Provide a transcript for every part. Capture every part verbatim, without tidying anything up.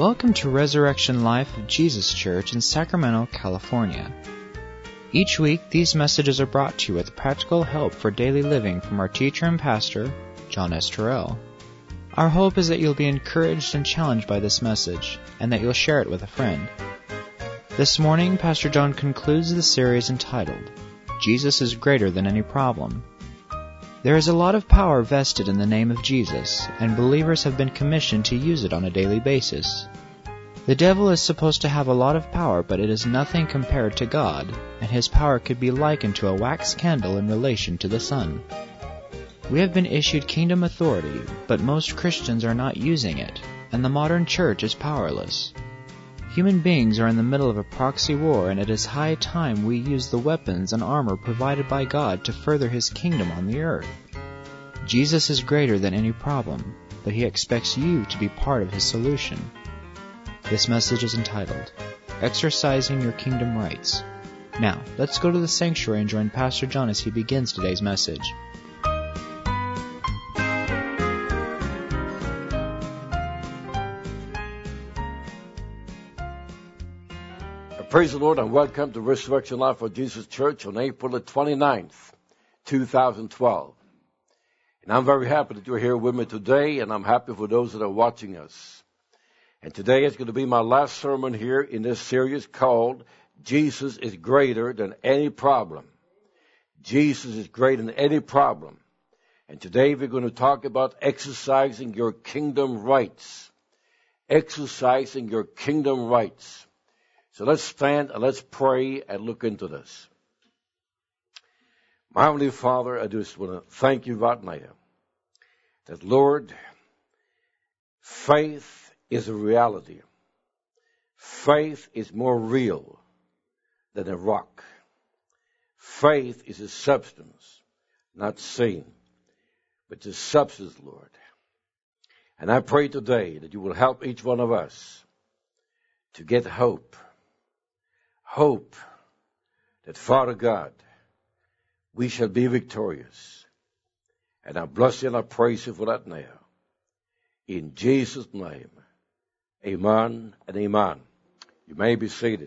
Welcome to Resurrection Life of Jesus Church in Sacramento, California. Each week, these messages are brought to you with practical help for daily living from our teacher and pastor, John S. Terrell. Our hope is that you'll be encouraged and challenged by this message, and that you'll share it with a friend. This morning, Pastor John concludes the series entitled, Jesus is Greater Than Any Problem. There is a lot of power vested in the name of Jesus, and believers have been commissioned to use it on a daily basis. The devil is supposed to have a lot of power, but it is nothing compared to God, and his power could be likened to a wax candle in relation to the sun. We have been issued kingdom authority, but most Christians are not using it, and the modern church is powerless. Human beings are in the middle of a proxy war, and it is high time we use the weapons and armor provided by God to further His kingdom on the earth. Jesus is greater than any problem, but He expects you to be part of His solution. This message is entitled, Exercising Your Kingdom Rights. Now, let's go to the sanctuary and join Pastor John as he begins today's message. Praise the Lord and welcome to Resurrection Life of Jesus Church on April the twenty-ninth, two thousand twelve. And I'm very happy that you're here with me today, and I'm happy for those that are watching us. And today is going to be my last sermon here in this series called Jesus is Greater Than Any Problem. Jesus is greater than any problem. And today we're going to talk about exercising your kingdom rights. Exercising your kingdom rights. So let's stand and let's pray and look into this. My Heavenly Father, I just want to thank you right now that, Lord, faith is a reality. Faith is more real than a rock. Faith is a substance, not seen, but a substance, Lord. And I pray today that you will help each one of us to get hope. Hope that, Father God, we shall be victorious. And I bless you and I praise you for that now. In Jesus' name, amen and amen. You may be seated.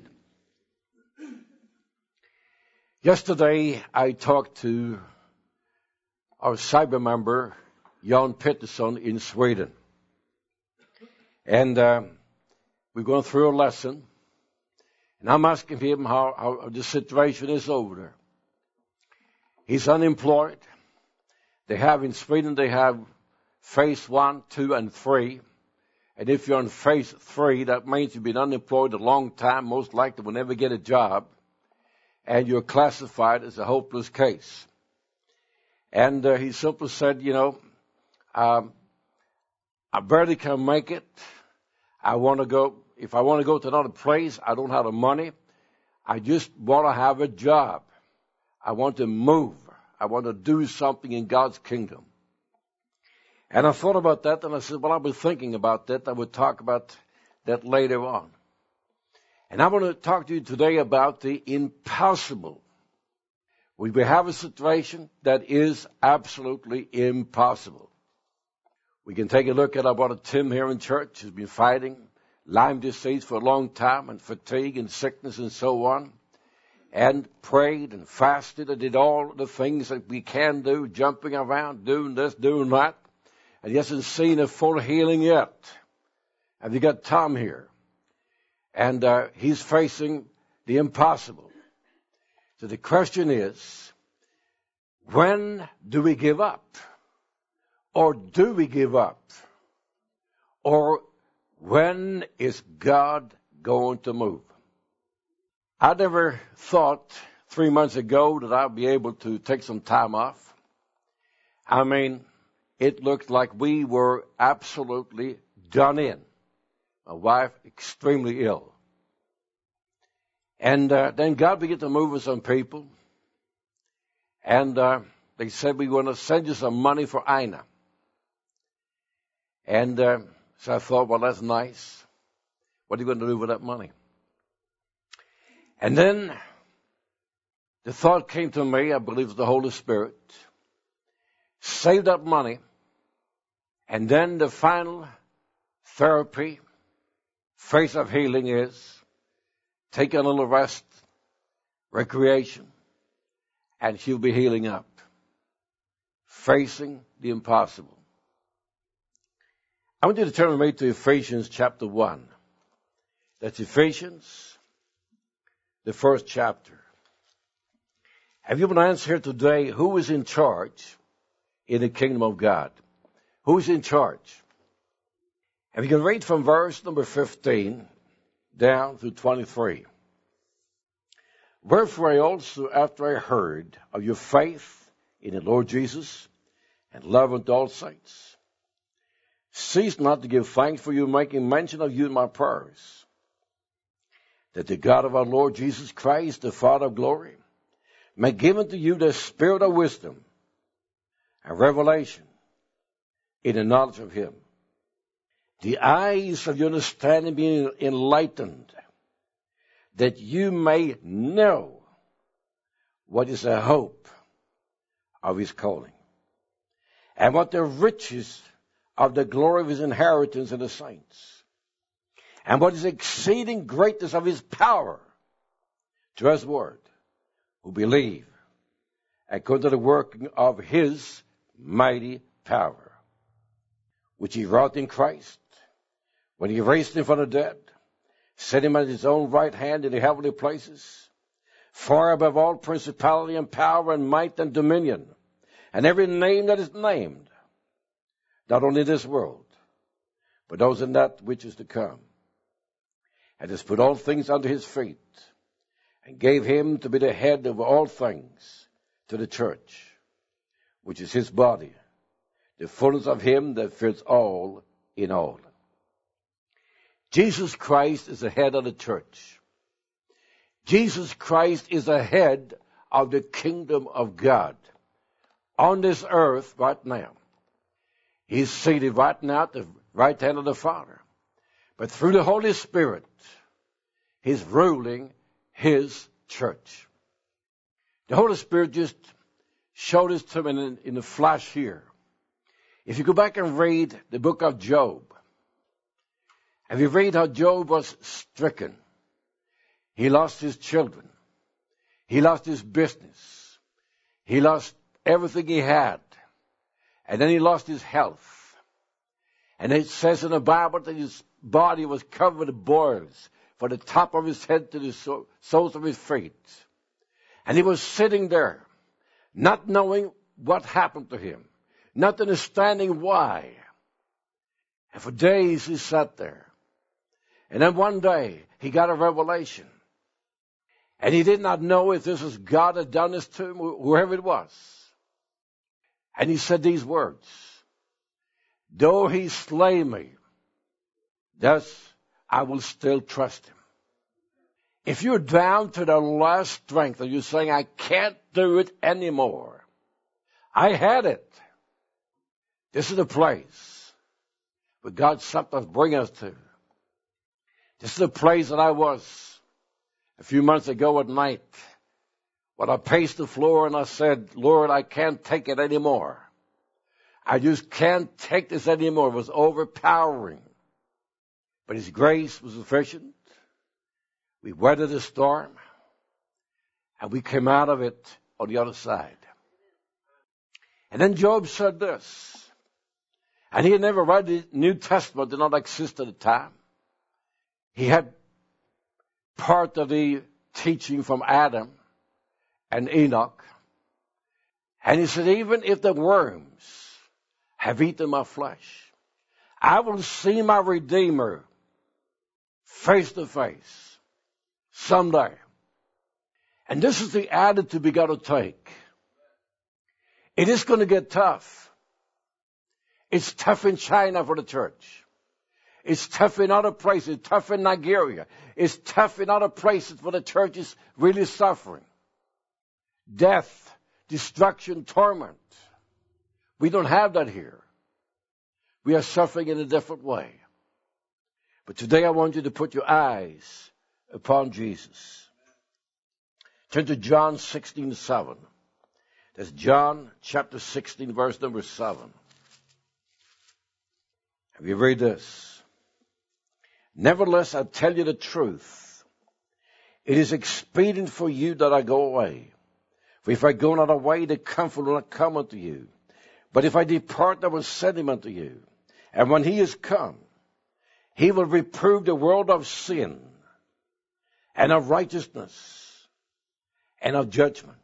Yesterday, I talked to our cyber member, Jan Pettersson in Sweden. And uh, we're going through a lesson. And I'm asking him how, how the situation is over there. He's unemployed. They have in Sweden, they have phase one, two, and three. And if you're on phase three, that means you've been unemployed a long time, most likely will never get a job. And you're classified as a hopeless case. And uh, he simply said, you know, um, I barely can make it. I want to go. If I want to go to another place, I don't have the money. I just want to have a job. I want to move. I want to do something in God's kingdom. And I thought about that, and I said, well, I've been thinking about that. I would talk about that later on. And I want to talk to you today about the impossible. We have a situation that is absolutely impossible. We can take a look at our brother Tim here in church, who's been fighting Lyme disease for a long time, and fatigue and sickness and so on, and prayed and fasted and did all the things that we can do, jumping around, doing this, doing that, and he hasn't seen a full healing yet. And you got Tom here, and uh, he's facing the impossible. So the question is, when do we give up? Or do we give up? Or when is God going to move? I never thought three months ago that I'd be able to take some time off. I mean, it looked like we were absolutely done in. My wife extremely ill. And uh, then God began to move with some people. And uh, they said, we want to send you some money for Ina. And Uh, So I thought, well, that's nice. What are you going to do with that money? And then the thought came to me, I believe it was the Holy Spirit, save that money, and then the final therapy Phase of healing is taking a little rest, recreation, and she'll be healing up. Facing the impossible. I want you to turn with me to Ephesians chapter one. That's Ephesians, the first chapter. Have you been asked here today, who is in charge in the kingdom of God? Who's in charge? And you can read from verse number fifteen down to twenty-three. Wherefore I also, after I heard of your faith in the Lord Jesus and love unto all saints, cease not to give thanks for you, making mention of you in my prayers, that the God of our Lord Jesus Christ, the Father of glory, may give unto you the spirit of wisdom and revelation in the knowledge of him, the eyes of your understanding being enlightened, that you may know what is the hope of his calling, and what the riches of the glory of his inheritance in the saints, and what is the exceeding greatness of his power to his word, who believe, according to the working of his mighty power, which he wrought in Christ, when he raised him from the dead, set him at his own right hand in the heavenly places, far above all principality and power and might and dominion, and every name that is named, not only in this world, but those in that which is to come, and has put all things under his feet, and gave him to be the head of all things to the church, which is his body, the fullness of him that fits all in all. Jesus Christ is the head of the church. Jesus Christ is the head of the kingdom of God on this earth right now. He's seated right now at the right hand of the Father. But through the Holy Spirit, he's ruling his church. The Holy Spirit just showed this to me in, in the flash here. If you go back and read the book of Job, and you read how Job was stricken. He lost his children. He lost his business. He lost everything he had. And then he lost his health. And it says in the Bible that his body was covered with boils from the top of his head to the soles of his feet. And he was sitting there, not knowing what happened to him, not understanding why. And for days he sat there. And then one day, he got a revelation. And he did not know if this was God had done this to him, whoever it was. And he said these words, though he slay me, thus I will still trust him. If you're down to the last strength and you're saying, I can't do it anymore, I had it. This is the place where God sometimes brings us to. This is the place that I was a few months ago at night when I paced the floor and I said, Lord, I can't take it anymore. I just can't take this anymore. It was overpowering. But his grace was sufficient. We weathered the storm and we came out of it on the other side. And then Job said this, and he had never read the New Testament, did not exist at the time. He had part of the teaching from Adam and Enoch. And he said, even if the worms have eaten my flesh, I will see my Redeemer face to face someday. And this is the attitude we got to take. It is going to get tough. It's tough in China for the church. It's tough in other places. It's tough in Nigeria. It's tough in other places where the church is really suffering. Death, destruction, torment. We don't have that here. We are suffering in a different way. But today I want you to put your eyes upon Jesus. Turn to John sixteen seven. That's John chapter sixteen, verse number seven. And we read this. Nevertheless, I tell you the truth. It is expedient for you that I go away. For if I go not away, the Comforter will not come unto you. But if I depart, I will send him unto you. And when he is come, he will reprove the world of sin, and of righteousness, and of judgment.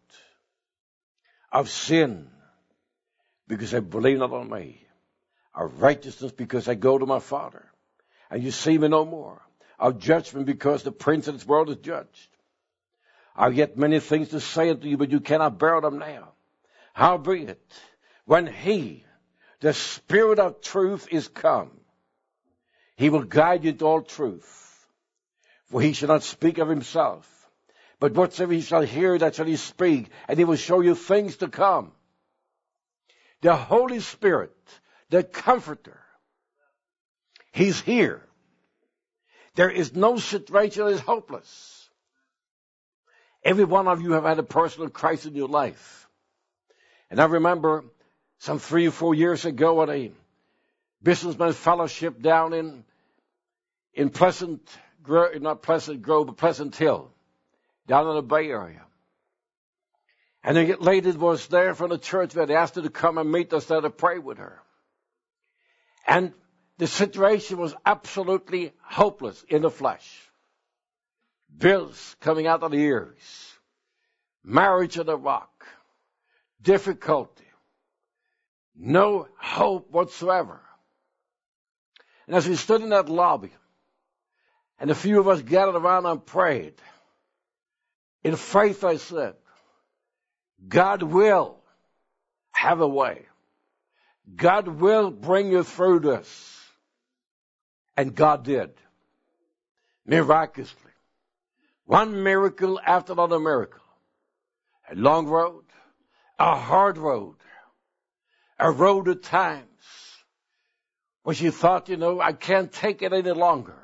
Of sin, because I believe not on me. Of righteousness, because I go to my Father, and you see me no more. Of judgment, because the prince of this world is judged. I have yet many things to say unto you, but you cannot bear them now. Howbeit, when he, the Spirit of truth, is come, he will guide you into all truth. For he shall not speak of himself, but whatsoever he shall hear, that shall he speak, and he will show you things to come. The Holy Spirit, the Comforter, he's here. There is no situation that is hopeless. Every one of you have had a personal Christ in your life. And I remember some three or four years ago at a businessman fellowship down in in Pleasant, not Pleasant Grove, but Pleasant Hill, down in the Bay Area. And a lady was there from the church. We had asked her to come and meet us there to pray with her. And the situation was absolutely hopeless in the flesh. Bills coming out of the ears. Marriage in the rock. Difficulty. No hope whatsoever. And as we stood in that lobby, and a few of us gathered around and prayed, in faith I said, God will have a way. God will bring you through this. And God did. Miraculously. One miracle after another miracle. A long road. A hard road. A road at times when she thought, you know, I can't take it any longer.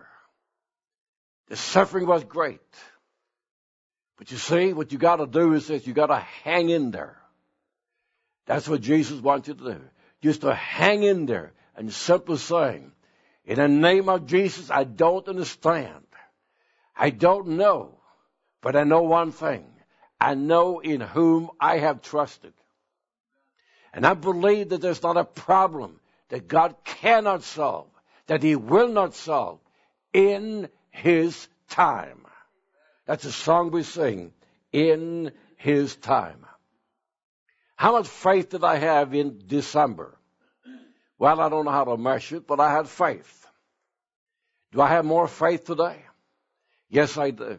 The suffering was great. But you see, what you got to do is this, you got to hang in there. That's what Jesus wants you to do. Just to hang in there and simply saying, in the name of Jesus, I don't understand. I don't know. But I know one thing. I know in whom I have trusted. And I believe that there's not a problem that God cannot solve, that he will not solve in his time. That's a song we sing, in his time. How much faith did I have in December? Well, I don't know how to measure it, but I had faith. Do I have more faith today? Yes, I do.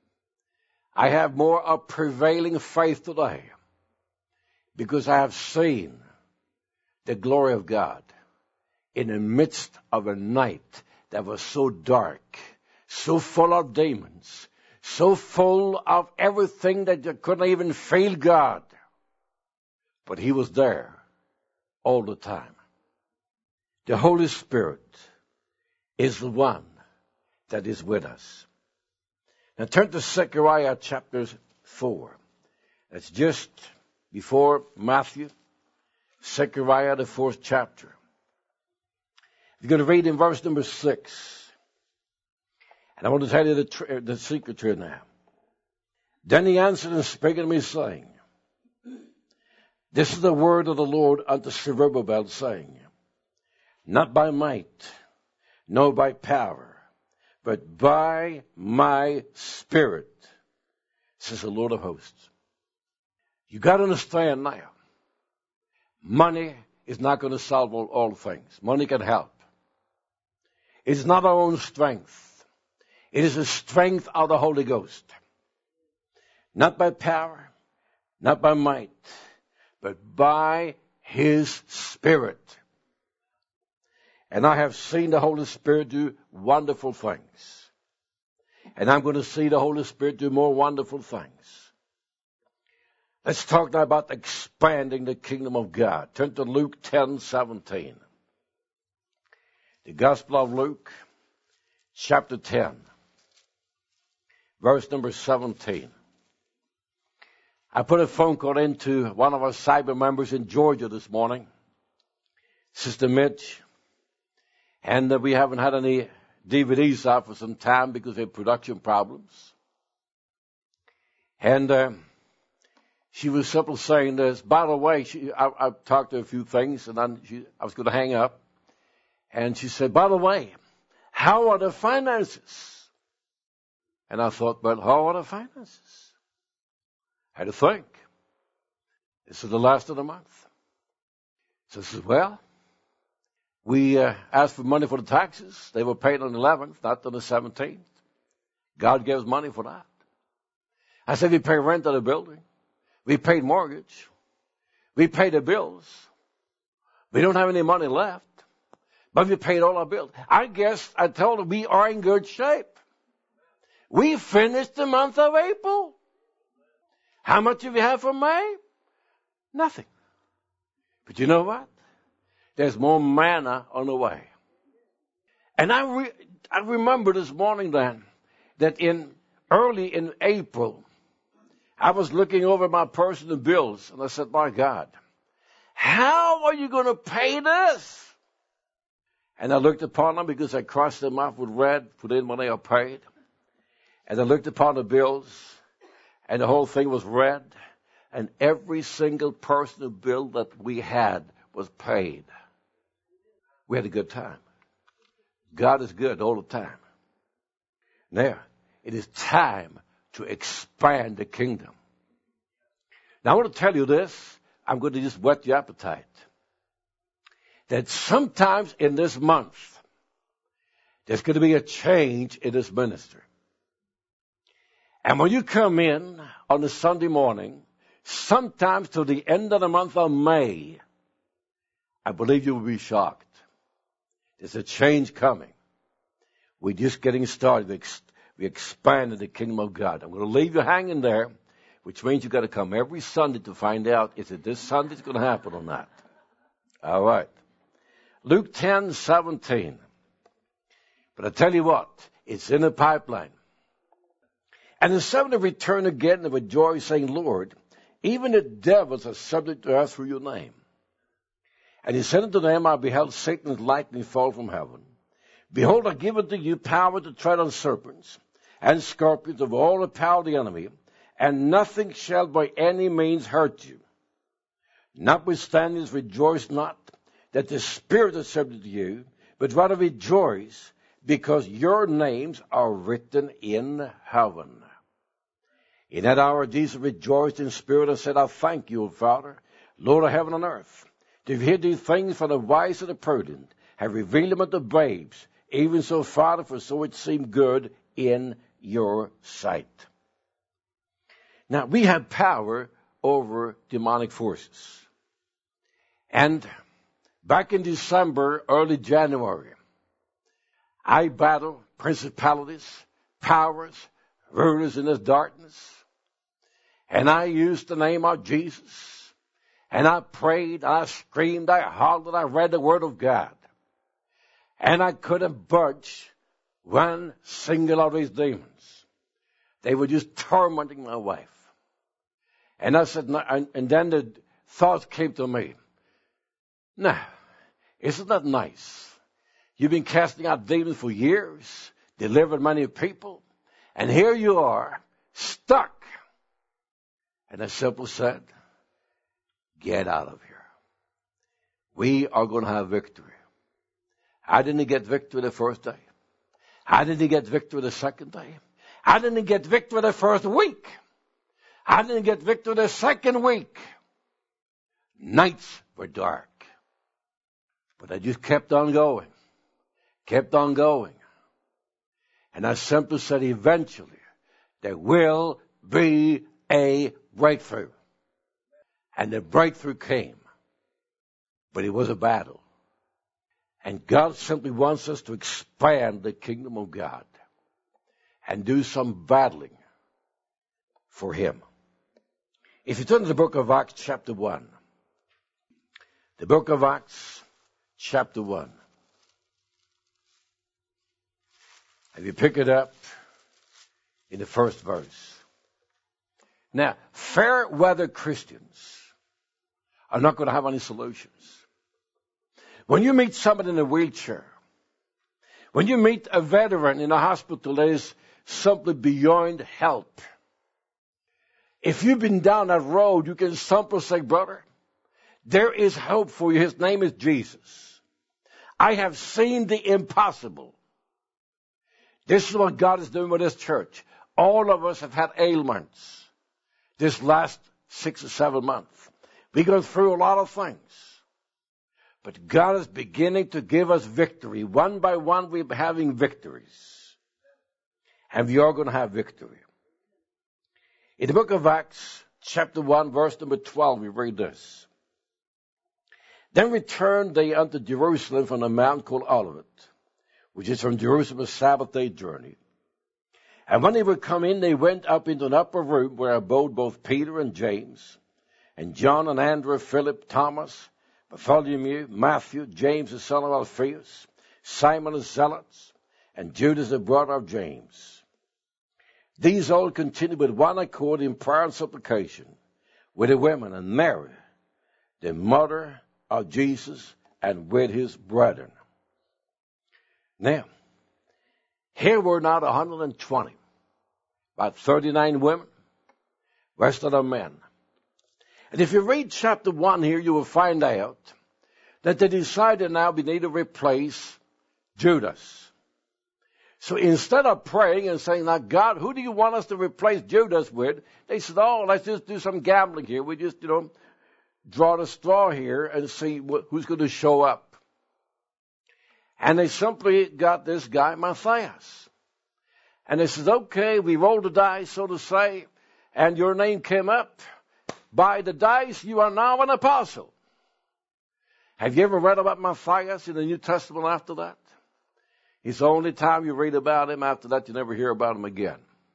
I have more of prevailing faith today because I have seen the glory of God in the midst of a night that was so dark, so full of demons, so full of everything that you couldn't even feel God. But he was there all the time. The Holy Spirit is the one that is with us. Now turn to Zechariah chapter four. That's just before Matthew. Zechariah, the fourth chapter. You're going to read in verse number six. And I want to tell you the, tr- the secret here now. Then he answered and spake unto me, saying, This is the word of the Lord unto Zerubbabel, saying, Not by might, nor by power, but by my Spirit, says the Lord of hosts. You got to understand now, money is not going to solve all, all things. Money can help. It's not our own strength. It is the strength of the Holy Ghost. Not by power, not by might, but by his Spirit. And I have seen the Holy Spirit do wonderful things. And I'm going to see the Holy Spirit do more wonderful things. Let's talk now about expanding the kingdom of God. Turn to Luke ten seventeen. The Gospel of Luke, chapter ten, verse number seventeen. I put a phone call into one of our cyber members in Georgia this morning, Sister Mitch, and uh, we haven't had any D V Ds out for some time because of production problems. And uh, she was simply saying this. By the way, she, I, I talked to her a few things, and then she, I was going to hang up. And she said, by the way, how are the finances? And I thought, well, how are the finances? I had to think. This is the last of the month. So I said, well, we uh, asked for money for the taxes. They were paid on the eleventh, not on the seventeenth. God gave us money for that. I said, we pay rent on the building. We paid mortgage. We paid the bills. We don't have any money left. But we paid all our bills. I guess I told her we are in good shape. We finished the month of April. How much do we have for May? Nothing. But you know what? There's more manna on the way. And I, re- I remember this morning then that in early in April, I was looking over my personal bills, and I said, my God, how are you going to pay this? And I looked upon them because I crossed them off with red, put in when they are paid. And I looked upon the bills, and the whole thing was red, and every single personal bill that we had was paid. We had a good time. God is good all the time. Now, it is time to expand the kingdom. Now, I want to tell you this. I'm going to just whet your appetite. That sometimes in this month, there's going to be a change in this ministry. And when you come in on a Sunday morning, sometimes to the end of the month of May, I believe you will be shocked. There's a change coming. We're just getting started. We, ex- we expanded the kingdom of God. I'm going to leave you hanging there, which means you've got to come every Sunday to find out, is it this Sunday it's going to happen or not? All right. Luke ten seventeen. But I tell you what, it's in the pipeline. And the seventy returned again and rejoiced, saying, Lord, even the devils are subject to us through your name. And he said unto them, I beheld Satan's lightning fall from heaven. Behold, I give unto you power to tread on serpents and scorpions of all the power of the enemy, and nothing shall by any means hurt you. Notwithstanding, rejoice not that the spirits are subject to you, but rather rejoice, because your names are written in heaven. In that hour Jesus rejoiced in spirit and said, I thank you, O Father, Lord of heaven and earth, to hear these things from the wise and the prudent, have revealed them unto babes. Even so, Father, for so it seemed good in your sight. Now, we have power over demonic forces. And back in December, early January, I battled principalities, powers, rulers in this darkness. And I used the name of Jesus. And I prayed, I screamed, I hollered, I read the Word of God. And I couldn't budge one single of these demons. They were just tormenting my wife. And I said, and then the thoughts came to me. Now, isn't that nice? You've been casting out demons for years, delivered many people, and here you are, stuck. And I simply said, get out of here. We are going to have victory. I didn't get victory the first day. I didn't get victory the second day. I didn't get victory the first week. I didn't get victory the second week. Nights were dark. But I just kept on going. Kept on going. And I simply said, eventually, there will be a breakthrough. And the breakthrough came. But it was a battle. And God simply wants us to expand the kingdom of God and do some battling for Him. If you turn to the book of Acts chapter one, the book of Acts chapter one, and you pick it up in the first verse. Now, fair weather Christians are not going to have any solutions. When you meet somebody in a wheelchair, When you meet a veteran in a hospital that is simply beyond help, if you've been down that road, you can simply say, brother, there is hope for you. His name is Jesus. I have seen the impossible. This is what God is doing with this church. All of us have had ailments this last six or seven months. We go through a lot of things. But God is beginning to give us victory. One by one, we're having victories. And we are going to have victory. In the book of Acts, chapter one, verse number twelve, we read this. Then returned they unto Jerusalem from a mountain called Olivet, which is from Jerusalem a Sabbath day journey. And when they were come in, they went up into an upper room where abode both Peter and James, and John and Andrew, Philip, Thomas, Bartholomew, Matthew, James the son of Alphaeus, Simon the Zealot, and Judas the brother of James. These all continued with one accord in prayer and supplication with the women and Mary, the mother of Jesus, and with his brethren. Now, here were now one hundred twenty, about thirty-nine women, rest of them men. And if you read chapter one here, you will find out that they decided now we need to replace Judas. So instead of praying and saying, now, God, who do you want us to replace Judas with? They said, oh, let's just do some gambling here. We just, you know, draw the straw here and see wh- who's going to show up. And they simply got this guy, Matthias. And they said, okay, we rolled the dice, so to say, and your name came up. By the dice, you are now an apostle. Have you ever read about Matthias in the New Testament after that? It's the only time you read about him. After that, you never hear about him again.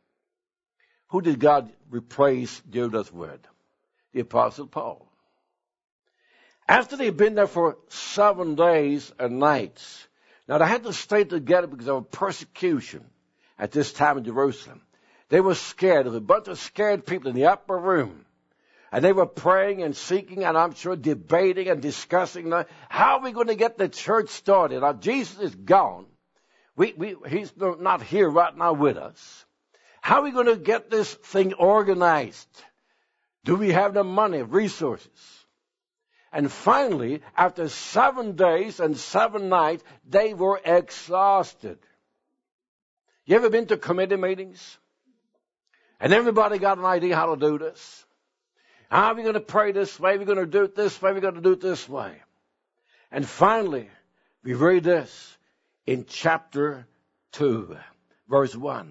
Who did God replace Judas with? The Apostle Paul. After they'd been there for seven days and nights, now they had to stay together because of persecution at this time in Jerusalem. They were scared. There was a bunch of scared people in the upper room. And they were praying and seeking, and I'm sure debating and discussing, how are we going to get the church started? Now, Jesus is gone. We, we, he's not here right now with us. How are we going to get this thing organized? Do we have the money, resources? And finally, after seven days and seven nights, they were exhausted. You ever been to committee meetings? And everybody got an idea how to do this? How are we going to pray this way? We're going to do it this way. We're going to do it this way. And finally, we read this in chapter two, verse one.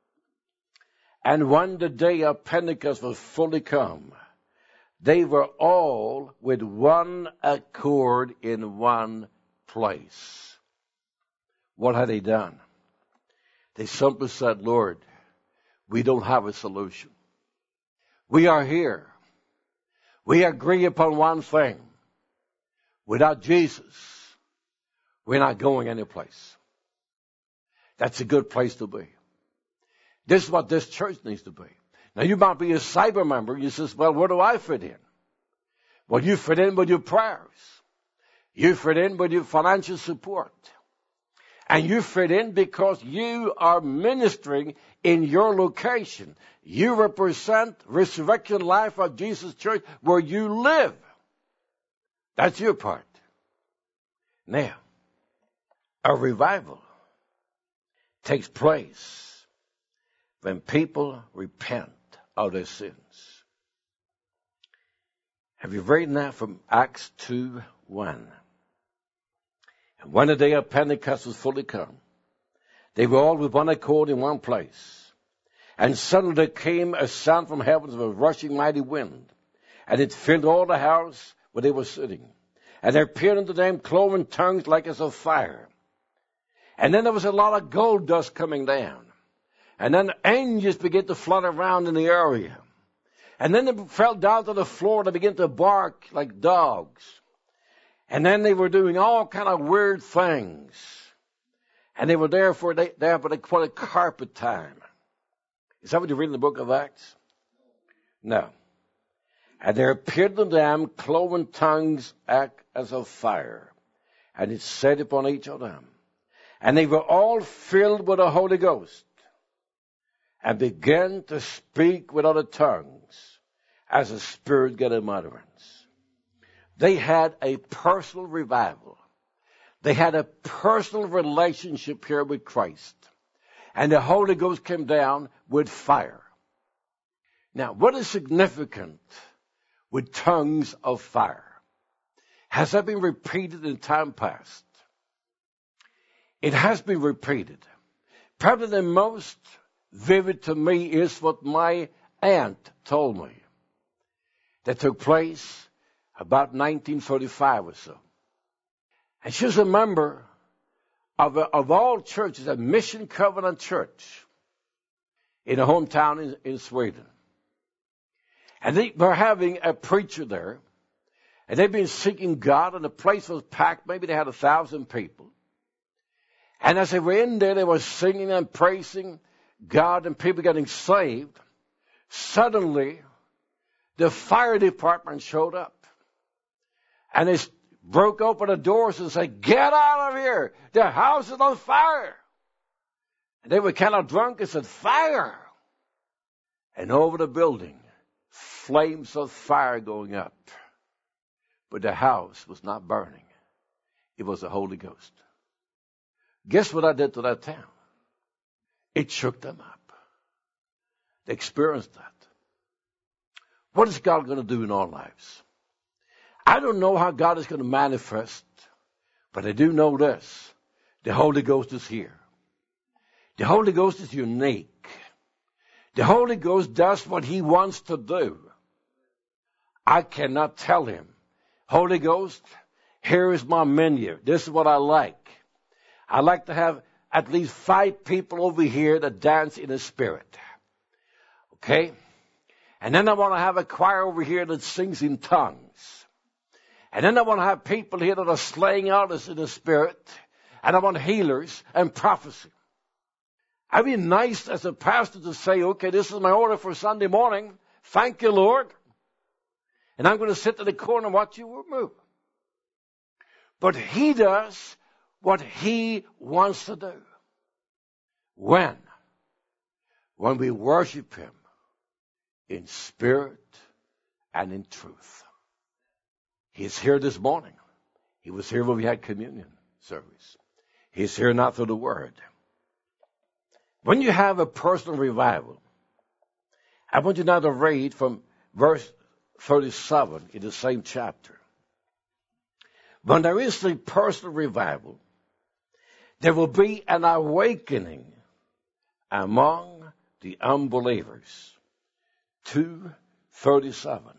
And when the day of Pentecost was fully come, they were all with one accord in one place. What had they done? They simply said, Lord, we don't have a solution. We are here. We agree upon one thing. Without Jesus, we're not going anyplace. That's a good place to be. This is what this church needs to be. Now, you might be a cyber member. You say, well, where do I fit in? Well, you fit in with your prayers. You fit in with your financial support. And you fit in because you are ministering in your location. You represent Resurrection Life of Jesus Church where you live. That's your part. Now, a revival takes place when people repent of their sins. Have you read that from Acts two one? And when the day of Pentecost was fully come, they were all with one accord in one place. And suddenly there came a sound from heaven of a rushing mighty wind, and it filled all the house where they were sitting. And there appeared unto them cloven tongues like as of fire. And then there was a lot of gold dust coming down. And then angels began to flutter around in the area. And then they fell down to the floor and they began to bark like dogs. And then they were doing all kind of weird things. And they were there for, they, there for the carpet time. Is that what you read in the book of Acts? No. And there appeared to them cloven tongues as of fire. And it set upon each of them. And they were all filled with the Holy Ghost and began to speak with other tongues as the Spirit gave them utterance. They had a personal revival. They had a personal relationship here with Christ. And the Holy Ghost came down with fire. Now, what is significant with tongues of fire? Has that been repeated in time past? It has been repeated. Probably the most vivid to me is what my aunt told me that took place about nineteen thirty-five or so. And she was a member of, a, of all churches, a Mission Covenant Church in a hometown in, in Sweden. And they were having a preacher there, and they'd been seeking God, and the place was packed. Maybe they had a thousand people. And as they were in there, they were singing and praising God and people getting saved. Suddenly, the fire department showed up. And they broke open the doors and said, "Get out of here! The house is on fire!" And they were kind of drunk and said, "Fire!" And over the building, flames of fire going up. But the house was not burning. It was the Holy Ghost. Guess what I did to that town? It shook them up. They experienced that. What is God going to do in our lives? I don't know how God is going to manifest, but I do know this. The Holy Ghost is here. The Holy Ghost is unique. The Holy Ghost does what He wants to do. I cannot tell Him, "Holy Ghost, here is my menu. This is what I like. I like to have at least five people over here that dance in the Spirit." Okay? And then I want to have a choir over here that sings in tongues. And then I want to have people here that are slaying artists in the Spirit. And I want healers and prophecy. I'd be nice as a pastor to say, "Okay, this is my order for Sunday morning. Thank you, Lord. And I'm going to sit in the corner and watch you move." But He does what He wants to do. When? When we worship Him in spirit and in truth. He's here this morning. He was here when we had communion service. He's here now through the Word. When you have a personal revival, I want you now to read from verse thirty-seven in the same chapter. When there is a personal revival, there will be an awakening among the unbelievers. two thirty-seven.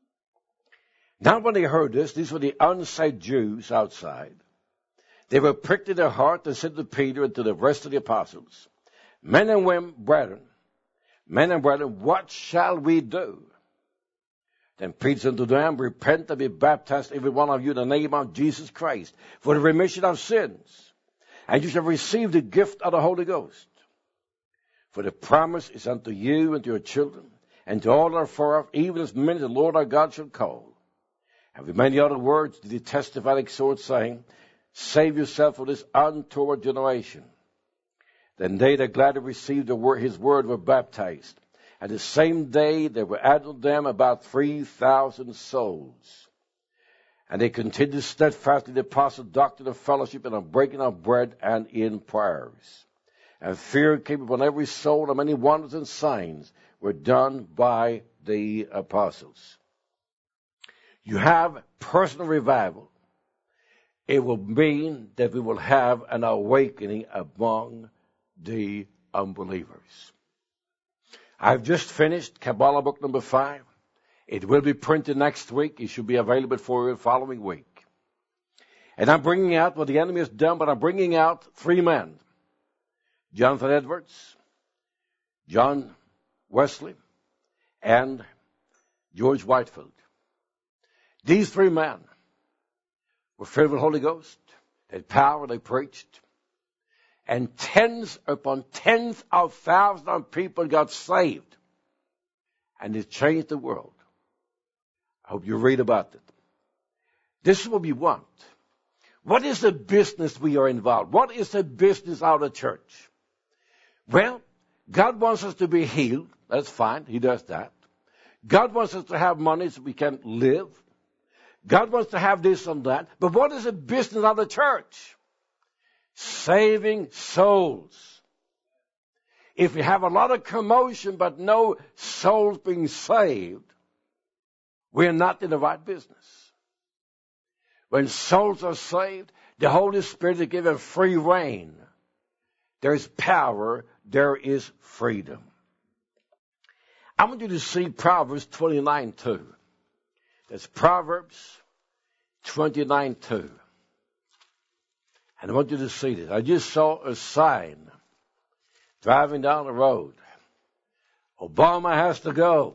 Now when they heard this, these were the unsaved Jews outside. They were pricked in their heart and said to Peter and to the rest of the apostles, "Men and women, brethren, men and brethren, what shall we do?" Then Peter said unto them, "Repent and be baptized, every one of you, in the name of Jesus Christ, for the remission of sins, and you shall receive the gift of the Holy Ghost. For the promise is unto you and to your children, and to all that are far off, even as many as the Lord our God shall call." And with many other words did he testify and exhort, saying, "Save yourself from this untoward generation." Then they that gladly received the word, his word were baptized. And the same day there were added to them about three thousand souls. And they continued steadfastly in the apostle doctrine of fellowship, and on breaking of bread, and in prayers. And fear came upon every soul, and many wonders and signs were done by the apostles. You have personal revival. It will mean that we will have an awakening among the unbelievers. I've just finished Kabbalah book number five. It will be printed next week. It should be available for you the following week. And I'm bringing out what the enemy has done, but I'm bringing out three men. Jonathan Edwards, John Wesley, and George Whitefield. These three men were filled with the Holy Ghost. They had power, they preached. And tens upon tens of thousands of people got saved. And it changed the world. I hope you read about it. This is what we want. What is the business we are involved? What is the business of the church? Well, God wants us to be healed. That's fine. He does that. God wants us to have money so we can live. God wants to have this and that. But what is the business of the church? Saving souls. If we have a lot of commotion but no souls being saved, we're not in the right business. When souls are saved, the Holy Spirit is given free reign. There is power. There is freedom. I want you to see Proverbs twenty-nine two. That's Proverbs twenty-nine two. And I want you to see this. I just saw a sign driving down the road. Obama has to go.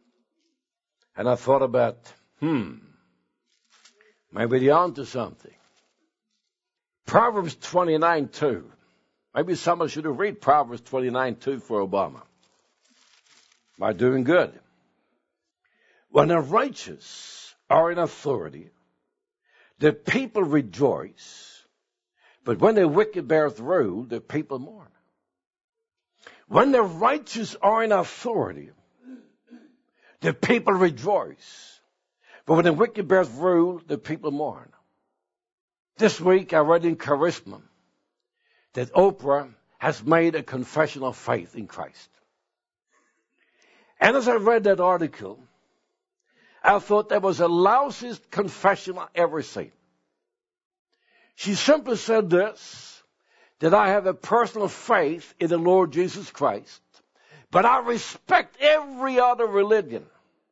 And I thought about, hmm, maybe they're onto something. Proverbs twenty-nine two. Maybe someone should have read Proverbs twenty-nine two for Obama. Am I doing good? When the righteous are in authority, the people rejoice. But when the wicked beareth rule, the people mourn. When the righteous are in authority, the people rejoice. But when the wicked beareth rule, the people mourn. This week I read in Charisma that Oprah has made a confession of faith in Christ. And as I read that article, I thought that was the lousiest confession I ever seen. She simply said this, that I have a personal faith in the Lord Jesus Christ, but I respect every other religion.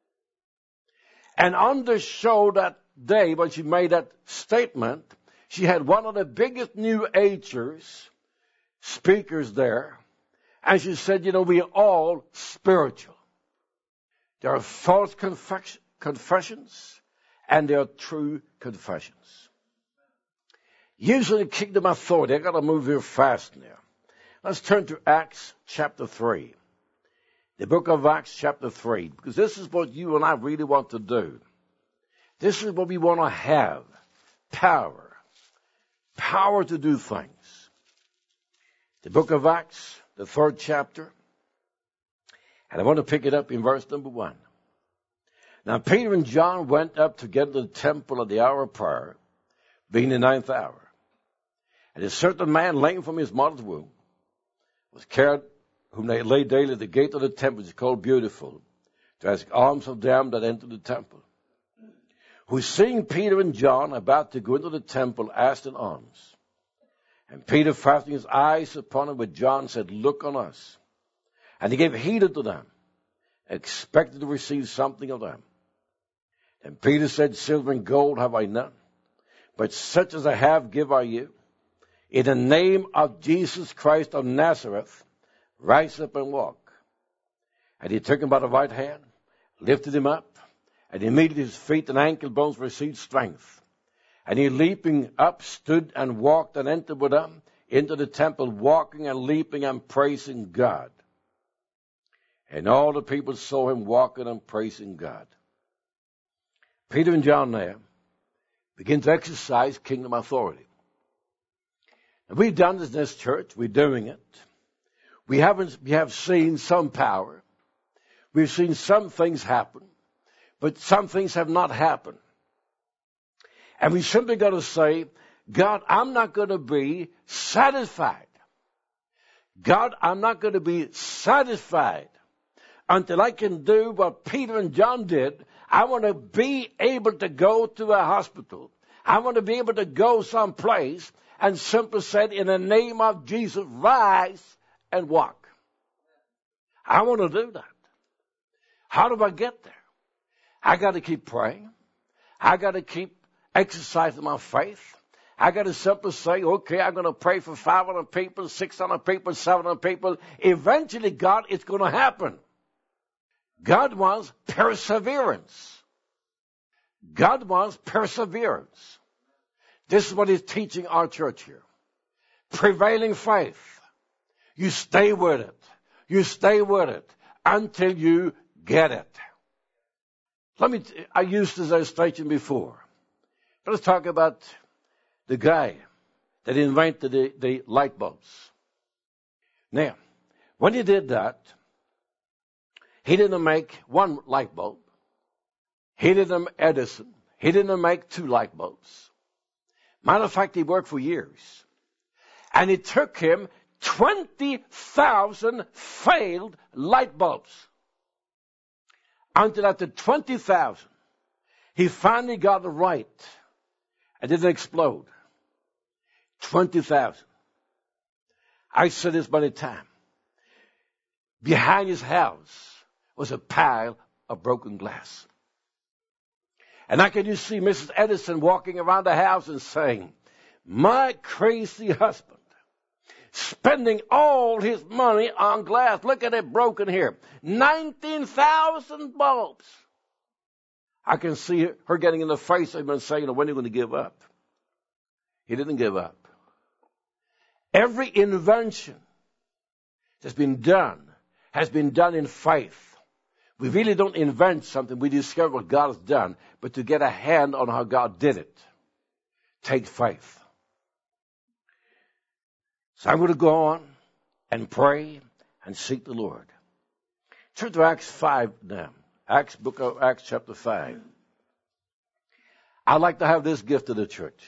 And on the show that day, when she made that statement, she had one of the biggest New Agers speakers there, and she said, you know, we are all spiritual. There are false confess- confessions, and there are true confessions. Using the kingdom authority, I've got to move here fast now. Let's turn to Acts chapter three. The book of Acts chapter three, because this is what you and I really want to do. This is what we want to have. Power. Power to do things. The book of Acts, the third chapter. And I want to pick it up in verse number one. Now Peter and John went up together to the temple at the hour of prayer, being the ninth hour. And a certain man lame from his mother's womb was carried, whom they laid daily at the gate of the temple, which is called Beautiful, to ask alms of them that entered the temple. Who, seeing Peter and John about to go into the temple, asked an alms. And Peter, fastening his eyes upon him with John, said, Look on us. And he gave heed unto them, expected to receive something of them. And Peter said, Silver and gold have I none, but such as I have give I you. In the name of Jesus Christ of Nazareth, rise up and walk. And he took him by the right hand, lifted him up, and immediately his feet and ankle bones received strength. And he, leaping up, stood and walked and entered with them into the temple, walking and leaping and praising God. And all the people saw him walking and praising God. Peter and John there begin to exercise kingdom authority. And we've done this in this church. We're doing it. We haven't, we have seen some power. We've seen some things happen, but some things have not happened. And we simply got to say, God, I'm not going to be satisfied. God, I'm not going to be satisfied until I can do what Peter and John did. I want to be able to go to a hospital. I want to be able to go someplace and simply said, in the name of Jesus, rise and walk. I want to do that. How do I get there? I got to keep praying. I got to keep exercising my faith. I got to simply say, okay, I'm going to pray for five hundred people, six hundred people, seven hundred people. Eventually, God, it's going to happen. God wants perseverance. God wants perseverance. This is what he's teaching our church here. Prevailing faith. You stay with it. You stay with it until you get it. Let me, t- I used this illustration before. Let's talk about the guy that invented the, the light bulbs. Now, when he did that, he didn't make one light bulb. He didn't make Edison. He didn't make two light bulbs. Matter of fact, he worked for years. And it took him twenty thousand failed light bulbs. Until after twenty thousand, he finally got it right. And didn't explode. twenty thousand. I said this many times. Behind his house was a pile of broken glass. And I can just see Missus Edison walking around the house and saying, my crazy husband, spending all his money on glass. Look at it broken here. nineteen thousand bulbs. I can see her getting in the face of him and saying, when are you going to give up? He didn't give up. Every invention that's been done has been done in faith. We really don't invent something. We discover what God has done. But to get a hand on how God did it, take faith. So I'm going to go on and pray and seek the Lord. Turn to Acts five now. Acts, book of Acts chapter five. I'd like to have this gift to the church.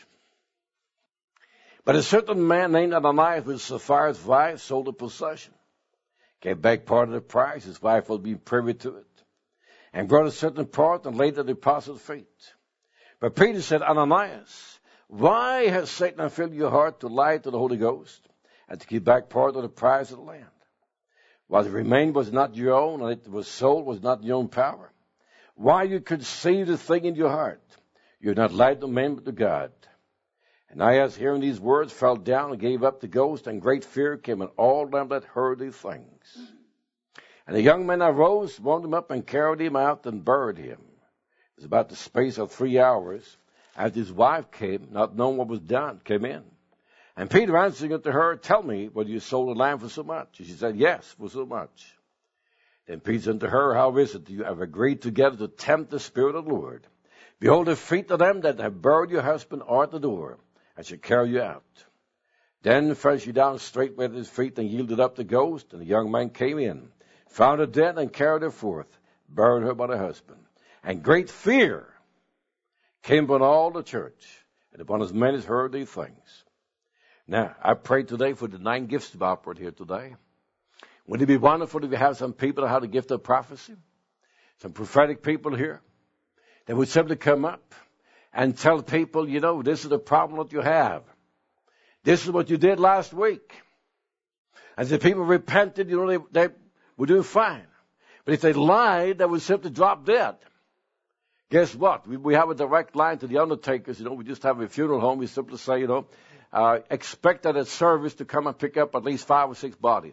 But a certain man named Ananias with Sapphira's wife sold a possession. Gave back part of the price. His wife was being privy to it. And brought a certain part and laid at the apostles' feet. But Peter said, Ananias, why has Satan filled your heart to lie to the Holy Ghost and to keep back part of the price of the land? While the remained was not your own, and it was sold was not your own power. Why you conceive the thing in your heart? You have not lied to men but to God. And Ananias, hearing these words, fell down and gave up the ghost, and great fear came on all them that heard these things. And the young men arose, wound him up, and carried him out and buried him. It was about the space of three hours, as his wife came, not knowing what was done, came in. And Peter answering unto her, tell me, whether you sold the land for so much? And she said, yes, for so much. Then Peter said unto her, how is it that you have agreed together to tempt the Spirit of the Lord? Behold, the feet of them that have buried your husband are at the door, and shall carry you out. Then fell she down straightway at his feet, and yielded up the ghost. And the young man came in, found her dead, and carried her forth, buried her by her husband. And great fear came upon all the church, and upon as many as heard these things. Now, I pray today for the nine gifts to be operated here today. Wouldn't it be wonderful if we have some people that have the gift of prophecy? Some prophetic people here that would simply come up and tell people, you know, this is the problem that you have. This is what you did last week. And the people repented, you know, they, they were doing fine. But if they lied, they would simply drop dead. Guess what? We, we have a direct line to the undertakers. You know, we just have a funeral home. We simply say, you know, uh, expect at a service to come and pick up at least five or six bodies.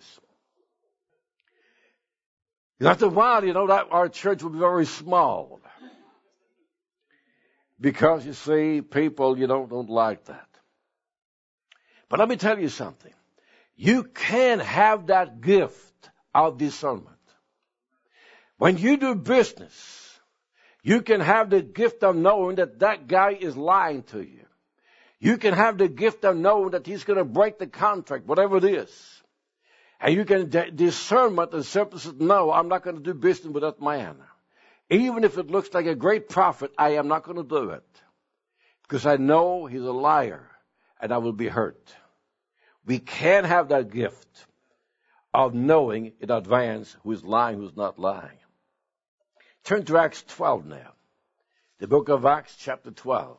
After a while, you know, that our church will be very small. Because, you see, people, you know, don't like that. But let me tell you something. You can have that gift of discernment. When you do business, you can have the gift of knowing that that guy is lying to you. You can have the gift of knowing that he's going to break the contract, whatever it is. And you can d- discernment and simply say, no, I'm not going to do business with that man. Even if it looks like a great prophet, I am not going to do it. Because I know he's a liar and I will be hurt. We can have that gift of knowing in advance who is lying, who is not lying. Turn to Acts twelve now. The book of Acts, chapter twelve.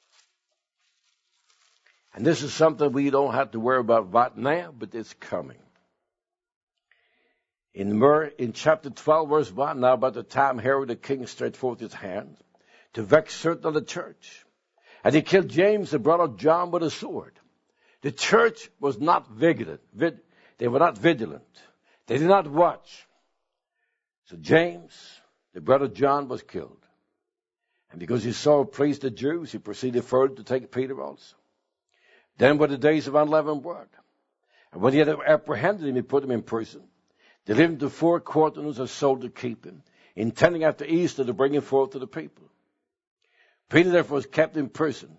And this is something we don't have to worry about right now, but it's coming. In, in chapter twelve, verse one, now about the time Herod the king stretched forth his hand to vex certain of the church. And he killed James, the brother of John, with a sword. The church was not vigilant. Vid, they were not vigilant. They did not watch. So James, the brother of John, was killed. And because he saw it pleased the Jews, he proceeded further to take Peter also. Then were the days of unleavened bread. And when he had apprehended him, he put him in prison. Delivered him to four quarternoons of sold to keep him, intending after Easter to bring him forth to the people. Peter therefore was kept in prison,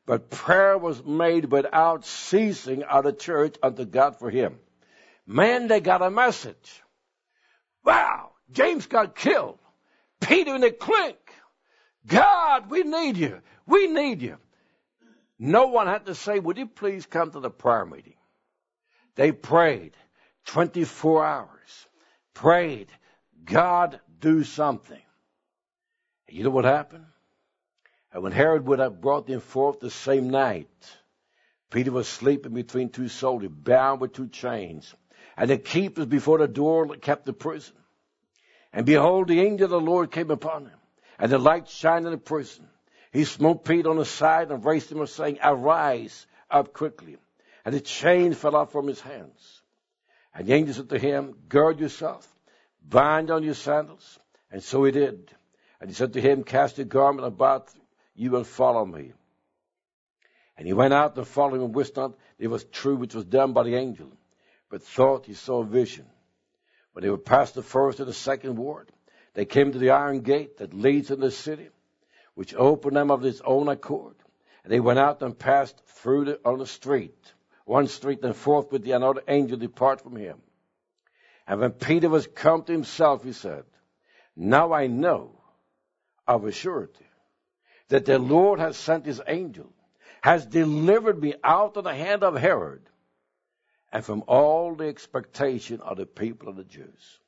But prayer was made without ceasing out of church unto God for him. Man, they got a message. Wow, James got killed. Peter in the clink. God, we need you. We need you. No one had to say, would you please come to the prayer meeting? They prayed twenty-four hours. Prayed, God, do something. And you know what happened? And when Herod would have brought them forth the same night, Peter was sleeping between two soldiers, bound with two chains. And the keepers before the door kept the prison. And behold, the angel of the Lord came upon him, and the light shined in the prison. He smote Peter on the side and raised him up, saying, arise up quickly. And the chain fell off from his hands. And the angel said to him, gird yourself, bind on your sandals. And so he did. And he said to him, cast your garment about you and follow me. And he went out and followed him, and wist not it was true which was done by the angel, but thought he saw a vision. When they were past the first and the second ward, they came to the iron gate that leads into the city, which opened them of its own accord. And they went out and passed through the, on the street, one street, and forth with the another angel depart from him. And when Peter was come to himself, he said, now I know of a surety that the Lord has sent his angel, has delivered me out of the hand of Herod, and from all the expectation of the people of the Jews.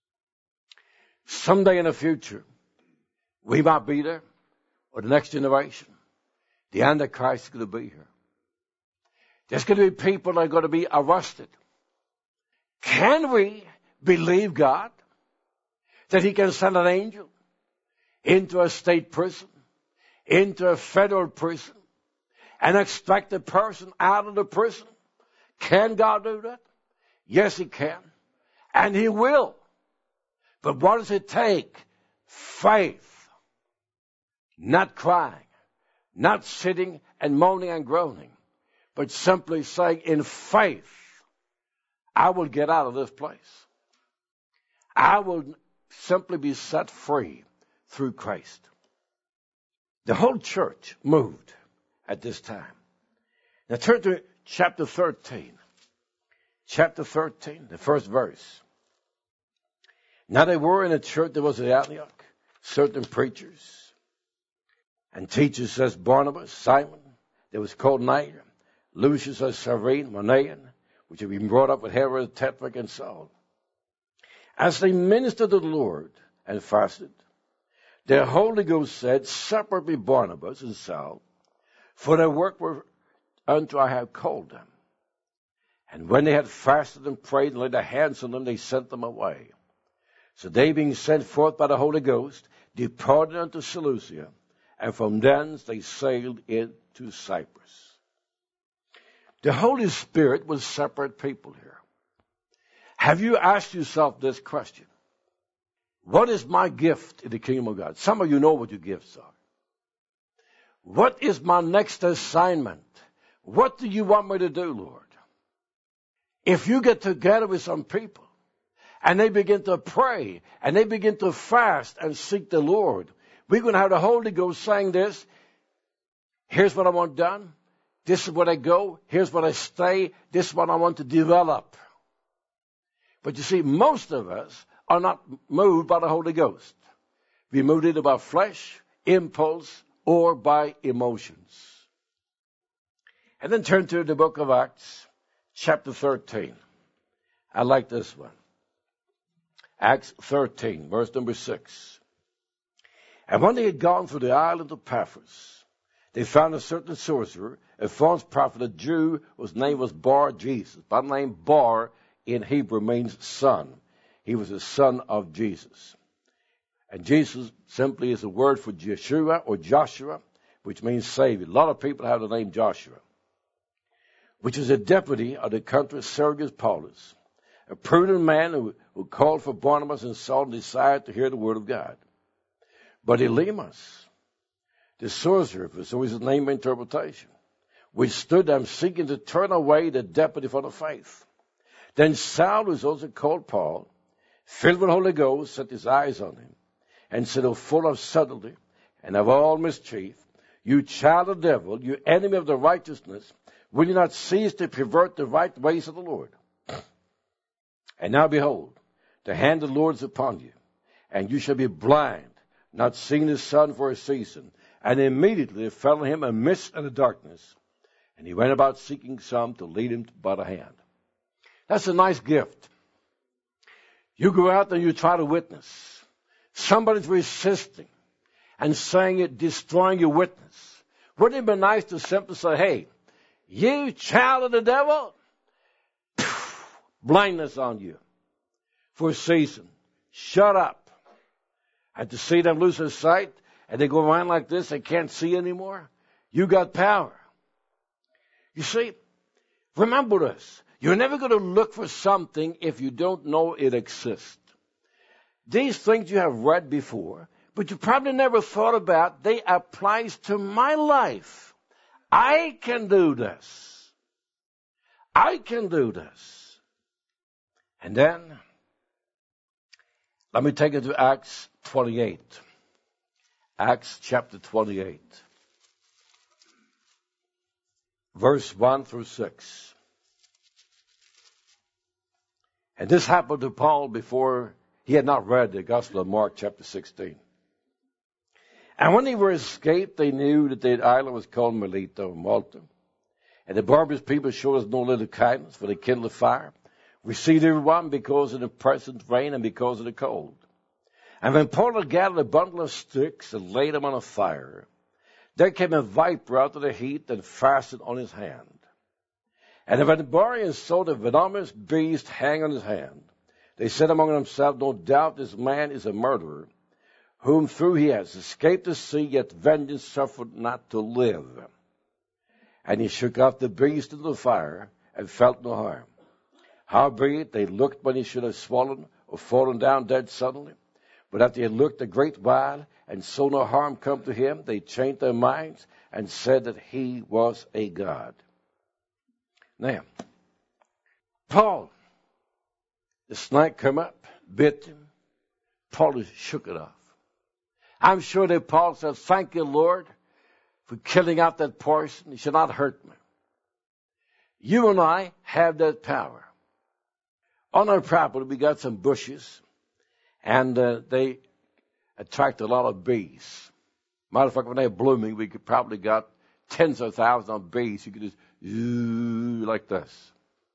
Someday in the future, we might be there, or the next generation. The Antichrist is going to be here. There's going to be people that are going to be arrested. Can we believe God that he can send an angel into a state prison, into a federal prison, and extract a person out of the prison? Can God do that? Yes, he can. And he will. But what does it take? Faith. Not crying. Not sitting and moaning and groaning. But simply saying, in faith, I will get out of this place. I will simply be set free through Christ. The whole church moved at this time. Now turn to chapter thirteen. Chapter thirteen, the first verse. Now they were in a church that was at Antioch, certain preachers and teachers, says Barnabas, Simon, that was called Niger, Lucius of Cyrene, Manaen, which had been brought up with Herod, Tetrarch, and Saul. As they ministered to the Lord and fasted, the Holy Ghost said, separate me Barnabas and Saul, for their work whereunto I have called them. And when they had fasted and prayed and laid their hands on them, they sent them away. So they, being sent forth by the Holy Ghost, departed unto Seleucia, and from thence they sailed into Cyprus. The Holy Spirit will separate people here. Have you asked yourself this question? What is my gift in the kingdom of God? Some of you know what your gifts are. What is my next assignment? What do you want me to do, Lord? If you get together with some people and they begin to pray and they begin to fast and seek the Lord, we're going to have the Holy Ghost saying this. Here's what I want done. This is where I go. Here's where I stay. This is what I want to develop. But you see, most of us are not moved by the Holy Ghost. We're moved either by flesh, impulse, or by emotions. And then turn to the book of Acts, chapter thirteen. I like this one. Acts thirteen, verse number six. And when they had gone through the island of Paphos, they found a certain sorcerer, a false prophet, a Jew, whose name was Bar Jesus. By the name Bar in Hebrew means son. He was the son of Jesus. And Jesus simply is a word for Yeshua or Joshua, which means Savior. A lot of people have the name Joshua, which is a deputy of the country Sergius Paulus, a prudent man who, who called for Barnabas and Saul and desired to hear the word of God. But Elymas, the sorcerer, for so is his name by interpretation, which stood them seeking to turn away the deputy from the faith. Then Saul, who is also called Paul, filled with the Holy Ghost, set his eyes on him, and said, O full of subtlety and of all mischief, You child of the devil, you enemy of the righteousness, will you not cease to pervert the right ways of the Lord? And now behold, the hand of the Lord is upon you, and you shall be blind, not seeing the sun for a season. And immediately there fell on him a mist and a darkness, and he went about seeking some to lead him by the hand. That's a nice gift. You go out and you try to witness. Somebody's resisting and saying it, destroying your witness. Wouldn't it be nice to simply say, hey, you child of the devil, blindness on you for a season. Shut up. And to see them lose their sight and they go around like this, they can't see anymore. You got power. You see, remember this. You're never going to look for something if you don't know it exists. These things you have read before, but you probably never thought about, they applies to my life. I can do this. I can do this. And then, let me take you to Acts twenty-eight. Acts chapter twenty-eight. Verse one through six. And this happened to Paul before he had not read the Gospel of Mark chapter sixteen. And when they were escaped, they knew that the island was called Melita or Malta. And the barbarous people showed us no little kindness, for they kindled a fire, received everyone because of the present rain and because of the cold. And when Paul had gathered a bundle of sticks and laid them on a fire, there came a viper out of the heat and fastened on his hand. And when the barbarians saw the venomous beast hang on his hand, they said among themselves, no doubt this man is a murderer, whom through he has escaped the sea, yet vengeance suffered not to live. And he shook off the beast into the fire, and felt no harm. Howbeit they looked when he should have swollen or fallen down dead suddenly. But after they had looked a great while, and saw no harm come to him, they changed their minds, and said that he was a god. Now, Paul, the snake come up, bit him. Paul shook it off. I'm sure that Paul said, thank you, Lord, for killing out that poison. He should not hurt me. You and I have that power. On our property, we got some bushes, and uh, they attract a lot of bees. Matter of fact, when they're blooming, we could probably got tens of thousands of bees. You could just zoo like this.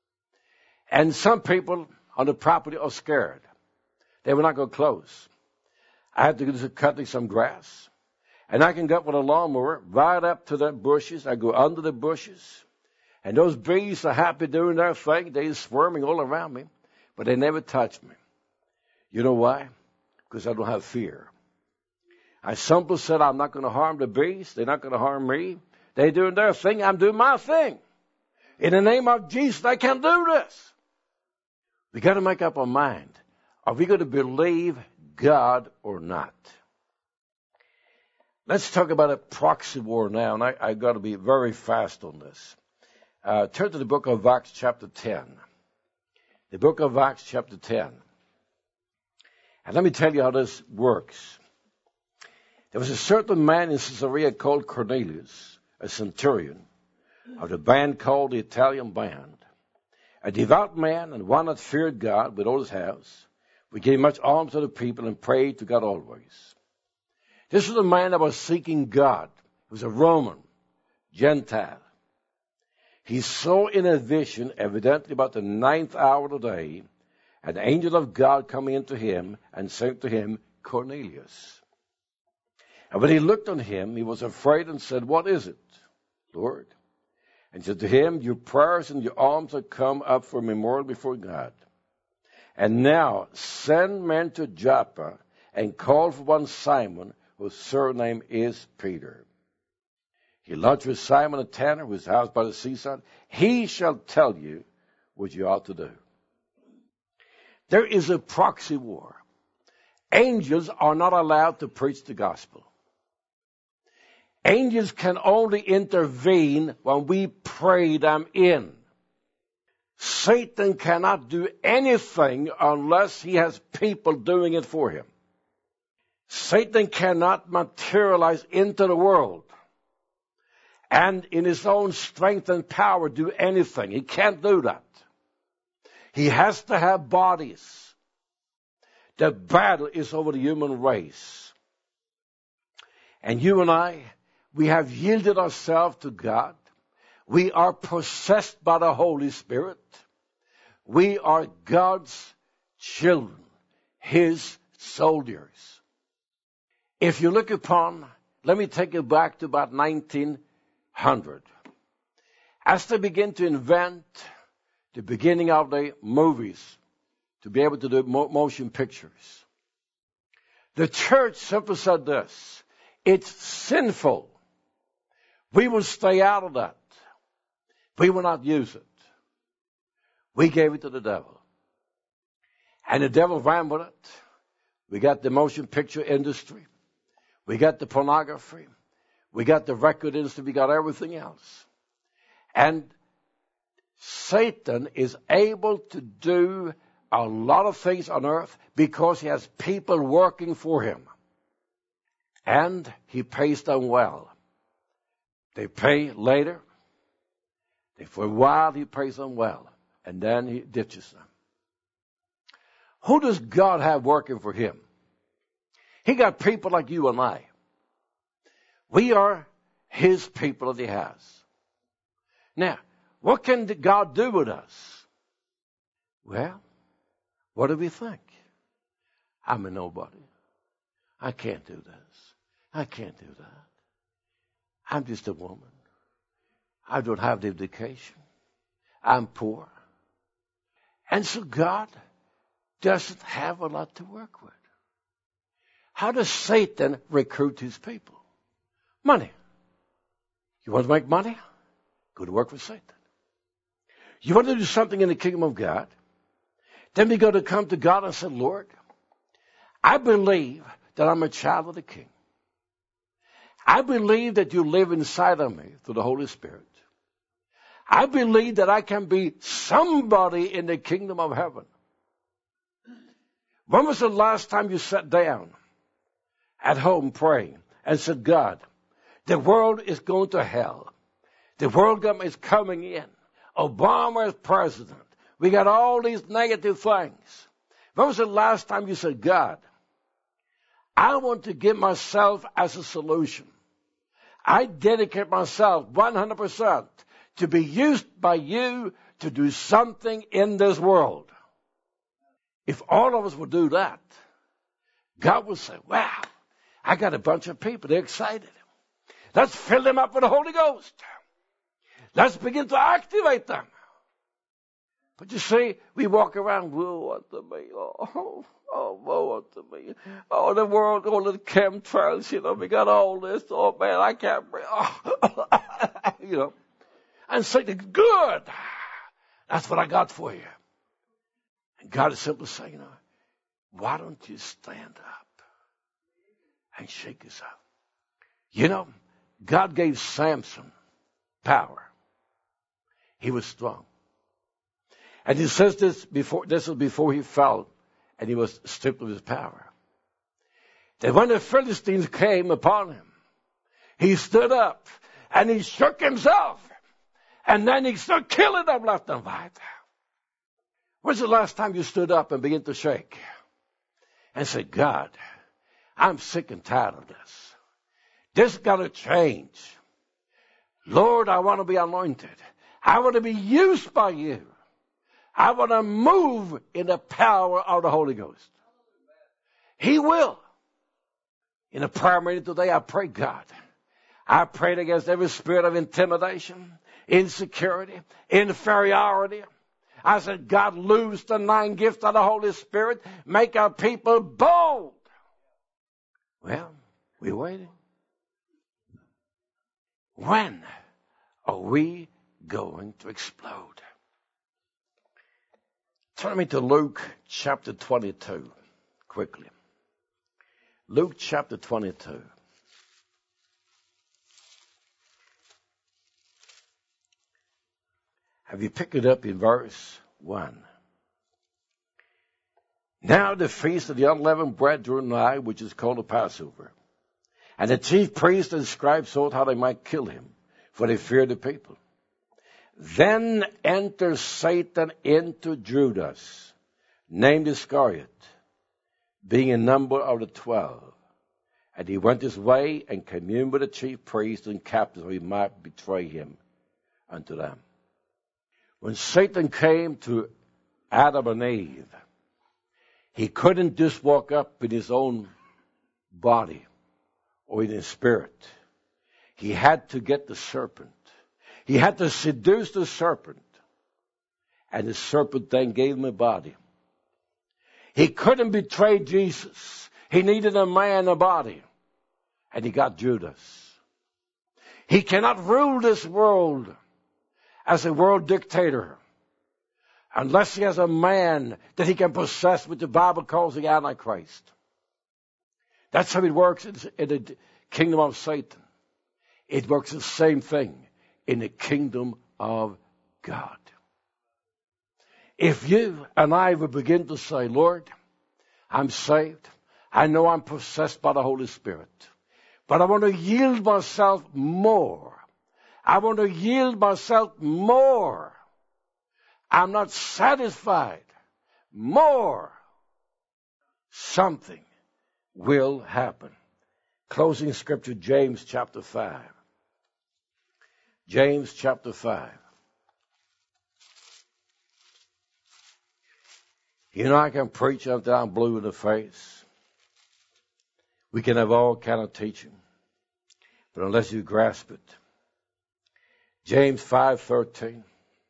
And some people on the property are scared. They will not go close. I had to do cutting some grass. And I can go up with a lawnmower right up to the bushes. I go under the bushes. And those bees are happy doing their thing. They're swarming all around me. But they never touch me. You know why? Because I don't have fear. I simply said, I'm not going to harm the bees. They're not going to harm me. They're doing their thing. I'm doing my thing. In the name of Jesus, I can do this. We got to make up our mind. Are we going to believe God or not? Let's talk about a proxy war now, and I, I got to be very fast on this. Uh, turn to the book of Acts chapter ten. The book of Acts chapter ten. And let me tell you how this works. There was a certain man in Caesarea called Cornelius, a centurion, of the band called the Italian Band, a devout man and one that feared God with all his house. We gave much alms to the people and prayed to God always. This was a man that was seeking God. He was a Roman, Gentile. He saw in a vision, evidently about the ninth hour of the day, an angel of God coming into him and saying to him, Cornelius. And when he looked on him, he was afraid and said, what is it, Lord? And said to him, your prayers and your alms have come up for memorial before God. And now send men to Joppa and call for one Simon, whose surname is Peter. He lodged with Simon a tanner, whose house by the seaside. He shall tell you what you ought to do. There is a proxy war. Angels are not allowed to preach the gospel. Angels can only intervene when we pray them in. Satan cannot do anything unless he has people doing it for him. Satan cannot materialize into the world and in his own strength and power do anything. He can't do that. He has to have bodies. The battle is over the human race. And you and I, we have yielded ourselves to God. We are possessed by the Holy Spirit. We are God's children, his soldiers. If you look upon, let me take you back to about nineteen hundred. As they begin to invent the beginning of the movies, to be able to do motion pictures, the church simply said this: it's sinful. We will stay out of that. We will not use it. We gave it to the devil. And the devil ran with it. We got the motion picture industry. We got the pornography. We got the record industry. We got everything else. And Satan is able to do a lot of things on earth because he has people working for him. And he pays them well. They pay later. For a while he pays them well. And then he ditches them. Who does God have working for him? He got people like you and I. We are his people that he has. Now, what can God do with us? Well, what do we think? I'm a nobody. I can't do this. I can't do that. I'm just a woman. I don't have the education. I'm poor. And so God doesn't have a lot to work with. How does Satan recruit his people? Money. You want to make money? Go to work for Satan. You want to do something in the kingdom of God? Then we got to come to God and say, Lord, I believe that I'm a child of the King. I believe that you live inside of me through the Holy Spirit. I believe that I can be somebody in the kingdom of heaven. When was the last time you sat down at home praying and said, God, the world is going to hell. The world government is coming in. Obama is president. We got all these negative things. When was the last time you said, God, I want to give myself as a solution. I dedicate myself one hundred percent to be used by you to do something in this world. If all of us would do that, God would say, wow, I got a bunch of people. They're excited. Let's fill them up with the Holy Ghost. Let's begin to activate them. But you see, we walk around, woe unto me, oh, oh, woe unto me. Oh, the world, all the chemtrails, you know, we got all this. Oh, man, I can't breathe. Oh. You know. And say, good. That's what I got for you. And God is simply saying, you know, why don't you stand up and shake us up? You know, God gave Samson power. He was strong. And he says this before, this was before he fell and he was stripped of his power. That when the Philistines came upon him, he stood up and he shook himself. And then he started killing them left and right. When's the last time you stood up and began to shake and said, God, I'm sick and tired of this. This got to change. Lord, I want to be anointed. I want to be used by you. I want to move in the power of the Holy Ghost. He will. In a prayer meeting today, I pray, God, I prayed against every spirit of intimidation, insecurity, inferiority. I said, God, loose the nine gifts of the Holy Spirit. Make our people bold. Well, we're waiting. When are we going to explode? Turn me to Luke chapter twenty-two, quickly. Luke chapter twenty-two. Have you picked it up in verse one? Now the feast of the unleavened bread drew nigh, which is called the Passover. And the chief priests and scribes sought how they might kill him. for they feared the people. Then enters Satan into Judas, named Iscariot, being a number of the twelve. And he went his way and communed with the chief priests and captains, so he might betray him unto them. When Satan came to Adam and Eve, he couldn't just walk up in his own body or in his spirit. He had to get the serpent. He had to seduce the serpent. And the serpent then gave him a body. He couldn't betray Jesus. He needed a man, a body. And he got Judas. He cannot rule this world as a world dictator unless he has a man that he can possess, which the Bible calls the Antichrist. That's how it works in the kingdom of Satan. It works the same thing in the kingdom of God. If you and I would begin to say, Lord, I'm saved. I know I'm possessed by the Holy Spirit. But I want to yield myself more. I want to yield myself more. I'm not satisfied. More. Something will happen. Closing scripture, James chapter five. James chapter five. You know, I can preach until I'm blue in the face. We can have all kind of teaching. But unless you grasp it. James five thirteen.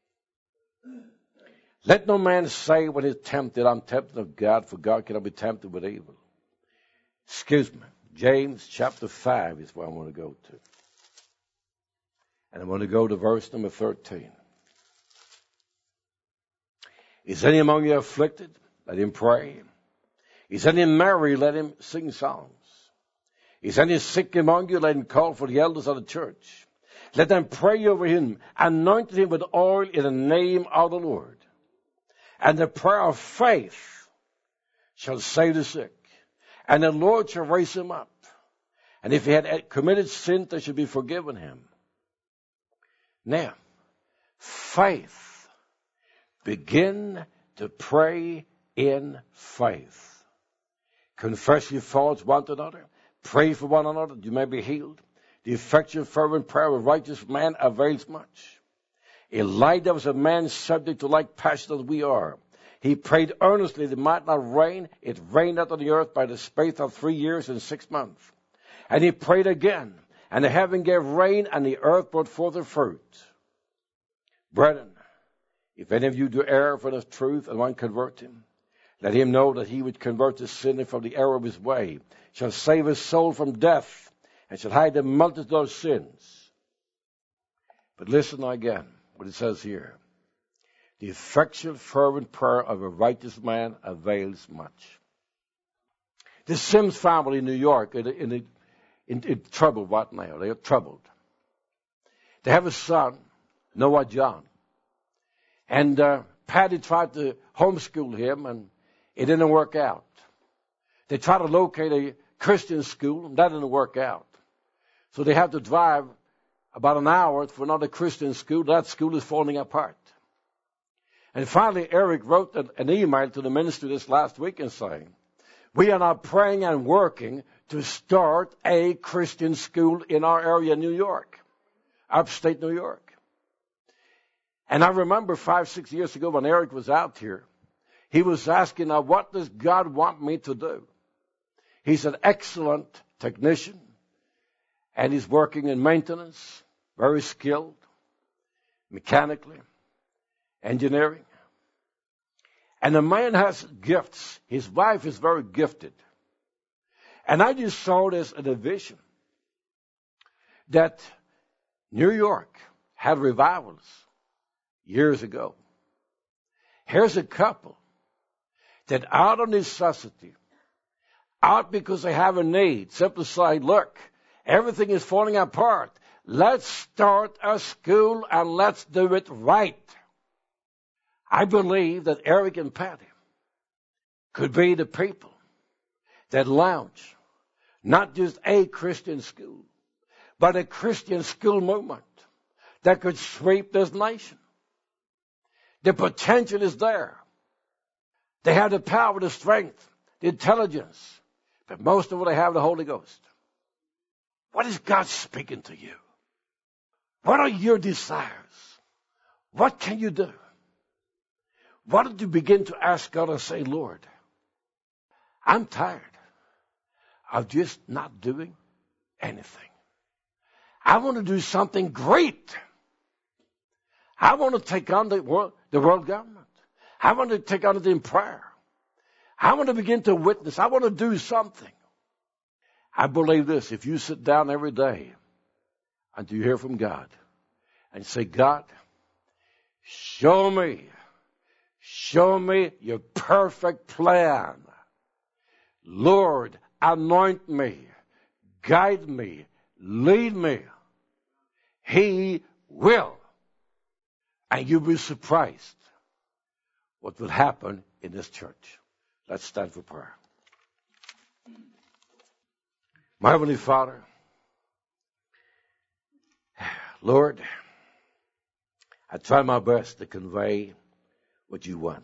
Let no man say when he's tempted, I'm tempted of God, for God cannot be tempted with evil. Excuse me. James chapter five is where I want to go to. And I want to go to verse number thirteen. Is any among you afflicted? Let him pray. Is any merry? Let him sing psalms. Is any sick among you? Let him call for the elders of the church. Let them pray over him, anoint him with oil in the name of the Lord. And the prayer of faith shall save the sick, and the Lord shall raise him up. And if he had committed sin, they should be forgiven him. Now, faith. Begin to pray in faith. Confess your faults one to another. Pray for one another that you may be healed. The effectual fervent prayer of a righteous man avails much. Elijah was a man subject to like passion as we are. He prayed earnestly that it might not rain. It rained out on the earth by the space of three years and six months. And he prayed again, and the heaven gave rain, and the earth brought forth her fruit. Brethren, if any of you do err from the truth and one convert him, let him know that he would convert the sinner from the error of his way, shall save his soul from death, and shall hide the multitude of sins. But listen again, what it says here. The effectual, fervent prayer of a righteous man avails much. The Sims family in New York, in, in, in, in trouble right now. They are troubled. They have a son, Noah John. And uh, Patty tried to homeschool him, and it didn't work out. They tried to locate a Christian school, and that didn't work out. So they have to drive about an hour for another Christian school. That school is falling apart. And finally, Eric wrote an email to the ministry this last week and saying, we are now praying and working to start a Christian school in our area, New York, upstate New York. And I remember five, six years ago when Eric was out here, he was asking, now, what does God want me to do? He's an excellent technician, and he's working in maintenance, very skilled, mechanically, engineering. And the man has gifts. His wife is very gifted. And I just saw this in a vision that New York had revivals years ago. Here's a couple that out of necessity, out because they have a need, simply say, look, everything is falling apart. Let's start a school and let's do it right. I believe that Eric and Patty could be the people that launch not just a Christian school, but a Christian school movement that could sweep this nation. The potential is there. They have the power, the strength, the intelligence, but most of all, they have the Holy Ghost. What is God speaking to you? What are your desires? What can you do? Why don't you begin to ask God and say, Lord, I'm tired of just not doing anything. I want to do something great. I want to take on the world, the world government. I want to take on it in prayer. I want to begin to witness. I want to do something. I believe this. If you sit down every day until you hear from God and say, God, show me, show me your perfect plan. Lord, anoint me, guide me, lead me. He will. And you'll be surprised what will happen in this church. Let's stand for prayer. My Heavenly Father, Lord, I try my best to convey what you want.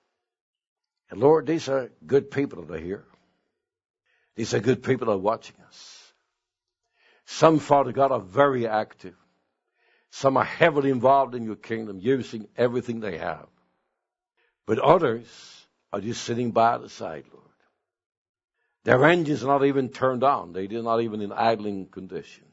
And Lord, these are good people that are here. These are good people that are watching us. Some, Father God, are very active. Some are heavily involved in your kingdom, using everything they have. But others are just sitting by the side, Lord. Their engines are not even turned on. They are not even in idling condition.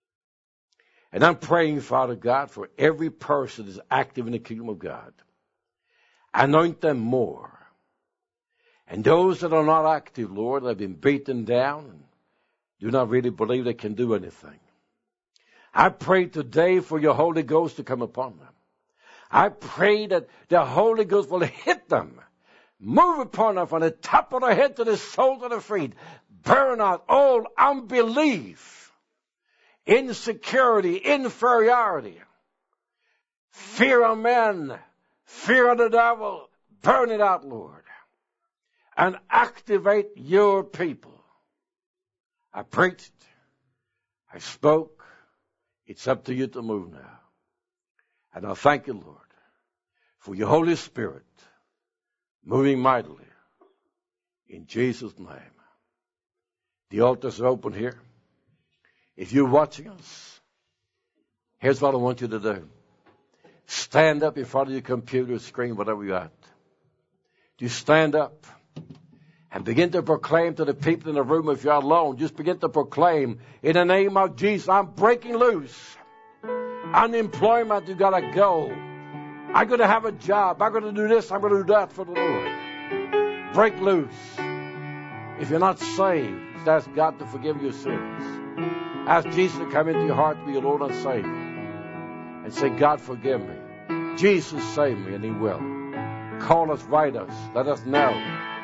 And I'm praying, Father God, for every person that is active in the kingdom of God. Anoint them more. And those that are not active, Lord, that have been beaten down and do not really believe they can do anything. I pray today for your Holy Ghost to come upon them. I pray that the Holy Ghost will hit them, move upon them from the top of their head to the soles of their feet, burn out all unbelief, insecurity, inferiority, fear of men, fear of the devil. Burn it out, Lord, and activate your people. I preached, I spoke. It's up to you to move now. And I thank you, Lord, for your Holy Spirit moving mightily in Jesus' name. The altars are open here. If you're watching us, here's what I want you to do. Stand up in front of your computer screen, whatever you're at. You stand up and begin to proclaim to the people in the room. If you're alone, just begin to proclaim, in the name of Jesus, I'm breaking loose. Unemployment, you got to go. I'm going to have a job. I'm going to do this. I'm going to do that for the Lord. Break loose. If you're not saved, ask God to forgive your sins. Ask Jesus to come into your heart to be your Lord and Savior. And say, God, forgive me. Jesus, save me, and He will. Call us, write us, let us know.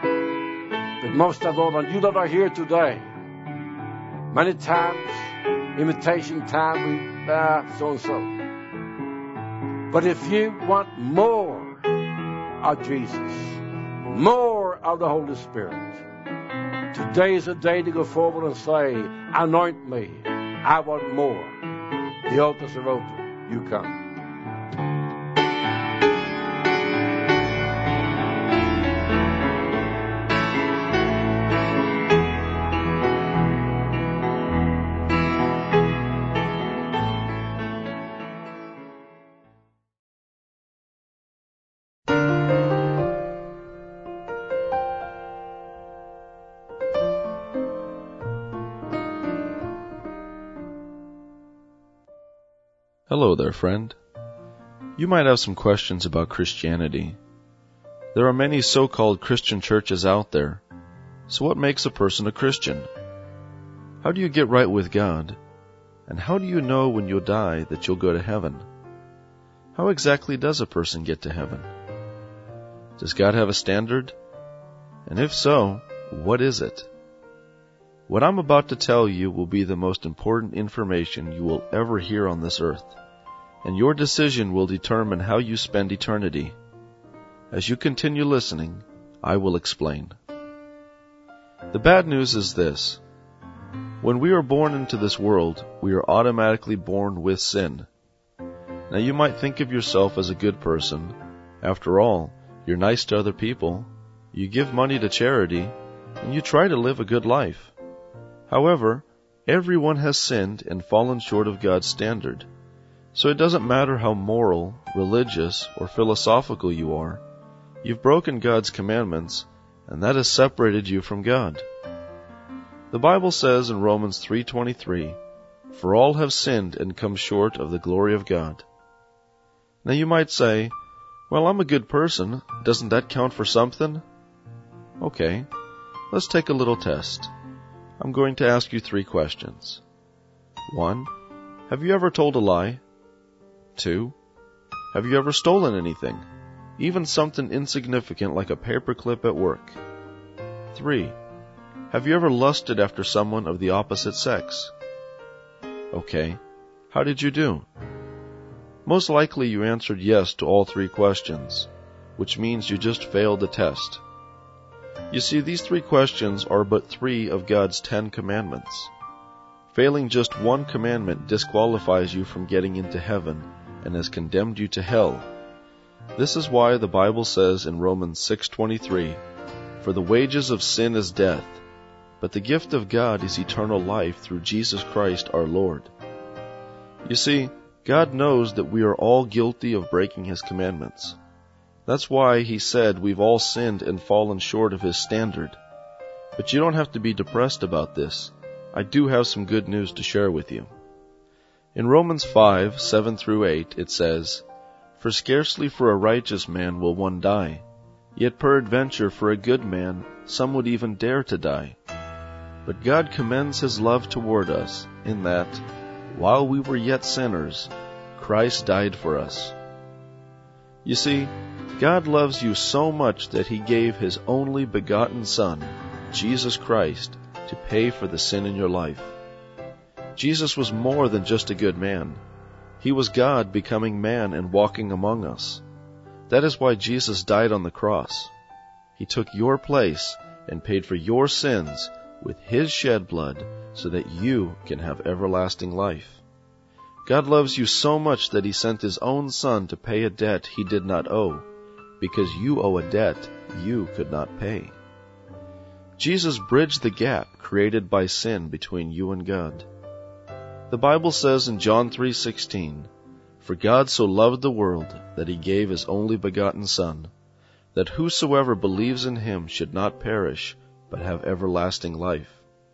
But most of all, on you that are here today, many times, invitation time, we, uh, so-and-so. But if you want more of Jesus, more of the Holy Spirit, today is a day to go forward and say, anoint me. I want more. The altars are open. You come. Hello there, friend. You might have some questions about Christianity. There are many so-called Christian churches out there. So what makes a person a Christian? How do you get right with God? And how do you know when you'll die that you'll go to heaven? How exactly does a person get to heaven? Does God have a standard? And if so, what is it? What I'm about to tell you will be the most important information you will ever hear on this earth, and your decision will determine how you spend eternity. As you continue listening, I will explain. The bad news is this. When we are born into this world, we are automatically born with sin. Now you might think of yourself as a good person. After all, you're nice to other people, you give money to charity, and you try to live a good life. However, everyone has sinned and fallen short of God's standard. So it doesn't matter how moral, religious, or philosophical you are. You've broken God's commandments, and that has separated you from God. The Bible says in Romans three twenty-three, "For all have sinned and come short of the glory of God." Now you might say, "Well, I'm a good person. Doesn't that count for something?" Okay, let's take a little test. I'm going to ask you three questions. One, have you ever told a lie? Two, have you ever stolen anything, even something insignificant like a paperclip at work? Three, have you ever lusted after someone of the opposite sex? Okay, how did you do? Most likely you answered yes to all three questions, which means you just failed the test. You see, these three questions are but three of God's Ten Commandments. Failing just one commandment disqualifies you from getting into heaven and has condemned you to hell. This is why the Bible says in Romans six twenty-three, "For the wages of sin is death, but the gift of God is eternal life through Jesus Christ our Lord." You see, God knows that we are all guilty of breaking His commandments. That's why He said we've all sinned and fallen short of His standard. But you don't have to be depressed about this. I do have some good news to share with you. In Romans five, seven through eight, it says, "For scarcely for a righteous man will one die, yet peradventure for a good man some would even dare to die. But God commends His love toward us, in that, while we were yet sinners, Christ died for us." You see, God loves you so much that He gave His only begotten Son, Jesus Christ, to pay for the sin in your life. Jesus was more than just a good man. He was God becoming man and walking among us. That is why Jesus died on the cross. He took your place and paid for your sins with His shed blood so that you can have everlasting life. God loves you so much that He sent His own Son to pay a debt He did not owe, because you owe a debt you could not pay. Jesus bridged the gap created by sin between you and God. The Bible says in John three sixteen, "For God so loved the world that He gave His only begotten Son, that whosoever believes in Him should not perish, but have everlasting life."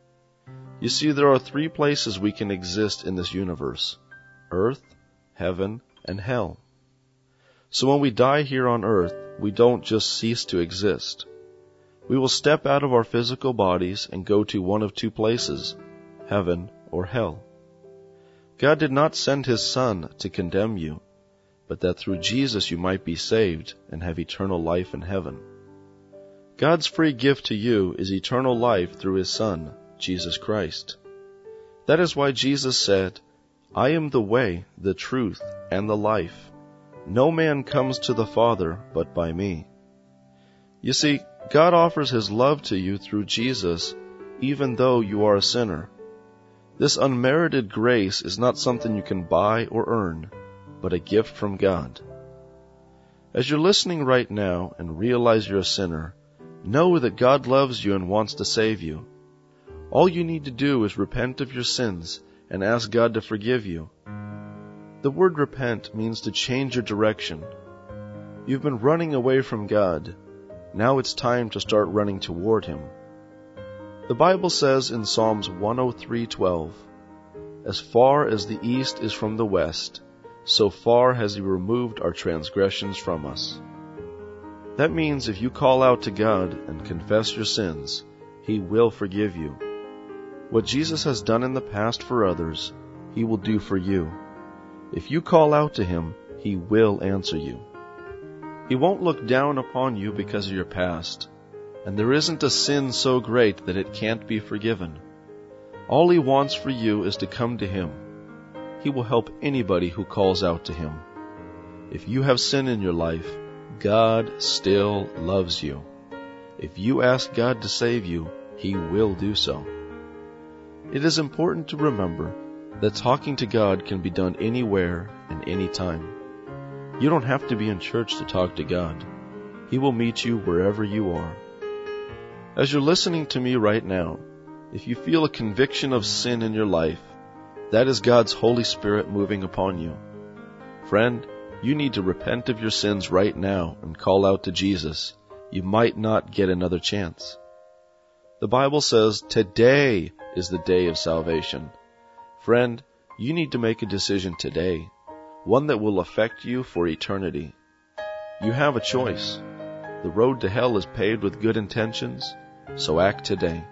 You see, there are three places we can exist in this universe: earth, heaven, and hell. So when we die here on earth, we don't just cease to exist. We will step out of our physical bodies and go to one of two places, heaven or hell. God did not send His Son to condemn you, but that through Jesus you might be saved and have eternal life in heaven. God's free gift to you is eternal life through His Son, Jesus Christ. That is why Jesus said, "I am the way, the truth, and the life. No man comes to the Father but by me." You see, God offers His love to you through Jesus, even though you are a sinner. This unmerited grace is not something you can buy or earn, but a gift from God. As you're listening right now and realize you're a sinner, know that God loves you and wants to save you. All you need to do is repent of your sins and ask God to forgive you. The word repent means to change your direction. You've been running away from God. Now it's time to start running toward Him. The Bible says in Psalms one oh three twelve, "As far as the east is from the west, so far has He removed our transgressions from us." That means if you call out to God and confess your sins, He will forgive you. What Jesus has done in the past for others, He will do for you. If you call out to Him, He will answer you. He won't look down upon you because of your past, and there isn't a sin so great that it can't be forgiven. All He wants for you is to come to Him. He will help anybody who calls out to Him. If you have sin in your life, God still loves you. If you ask God to save you, He will do so. It is important to remember that talking to God can be done anywhere and anytime. You don't have to be in church to talk to God. He will meet you wherever you are. As you're listening to me right now, if you feel a conviction of sin in your life, that is God's Holy Spirit moving upon you. Friend, you need to repent of your sins right now and call out to Jesus. You might not get another chance. The Bible says today is the day of salvation. Friend, you need to make a decision today, one that will affect you for eternity. You have a choice. The road to hell is paved with good intentions, so act today.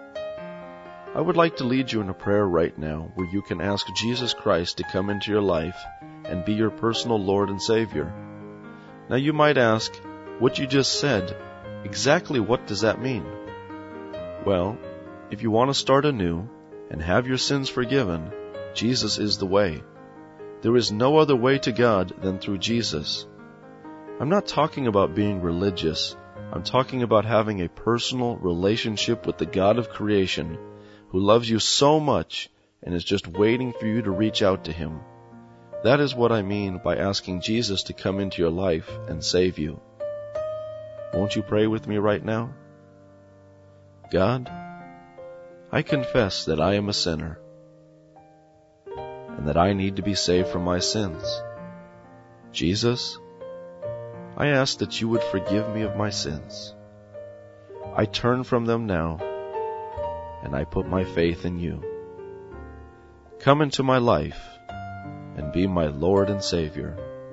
I would like to lead you in a prayer right now where you can ask Jesus Christ to come into your life and be your personal Lord and Savior. Now you might ask, what you just said, exactly what does that mean? Well, if you want to start anew and have your sins forgiven, Jesus is the way. There is no other way to God than through Jesus. I'm not talking about being religious. I'm talking about having a personal relationship with the God of creation who loves you so much and is just waiting for you to reach out to Him. That is what I mean by asking Jesus to come into your life and save you. Won't you pray with me right now? God, I confess that I am a sinner and that I need to be saved from my sins. Jesus, I ask that you would forgive me of my sins. I turn from them now, and I put my faith in you. Come into my life and be my Lord and Savior.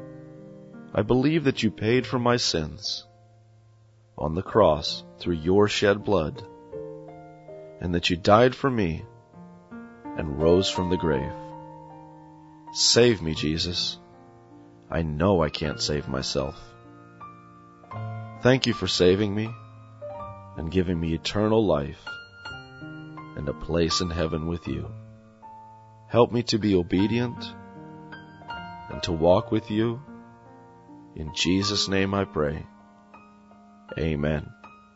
I believe that you paid for my sins on the cross through your shed blood, and that you died for me and rose from the grave. Save me, Jesus. I know I can't save myself. Thank you for saving me and giving me eternal life and a place in heaven with you. Help me to be obedient and to walk with you. In Jesus' name I pray. Amen.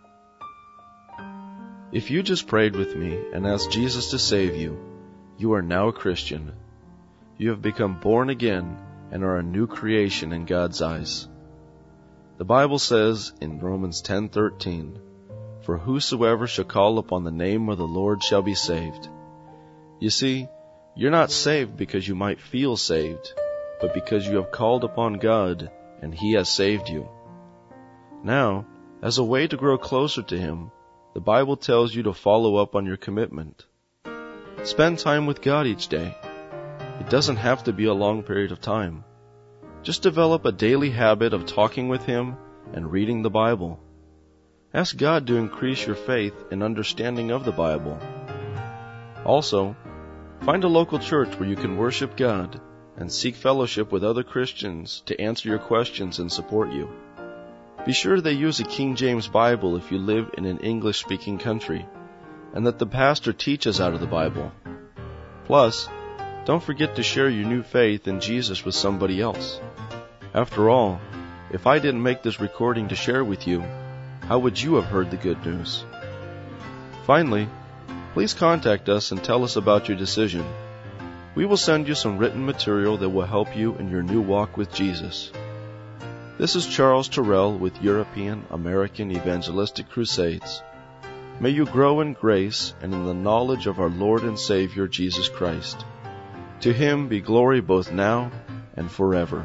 If you just prayed with me and asked Jesus to save you, you are now a Christian. You have become born again and are a new creation in God's eyes. The Bible says in Romans ten thirteen, "For whosoever shall call upon the name of the Lord shall be saved." You see, you're not saved because you might feel saved, but because you have called upon God and He has saved you. Now, as a way to grow closer to Him, the Bible tells you to follow up on your commitment. Spend time with God each day. It doesn't have to be a long period of time. Just develop a daily habit of talking with Him and reading the Bible. Ask God to increase your faith and understanding of the Bible. Also, find a local church where you can worship God and seek fellowship with other Christians to answer your questions and support you. Be sure they use a King James Bible if you live in an English-speaking country, and that the pastor teaches out of the Bible. Plus, don't forget to share your new faith in Jesus with somebody else. After all, if I didn't make this recording to share with you, how would you have heard the good news? Finally, please contact us and tell us about your decision. We will send you some written material that will help you in your new walk with Jesus. This is Charles Terrell with European American Evangelistic Crusades. May you grow in grace and in the knowledge of our Lord and Savior Jesus Christ. To Him be glory both now and forever.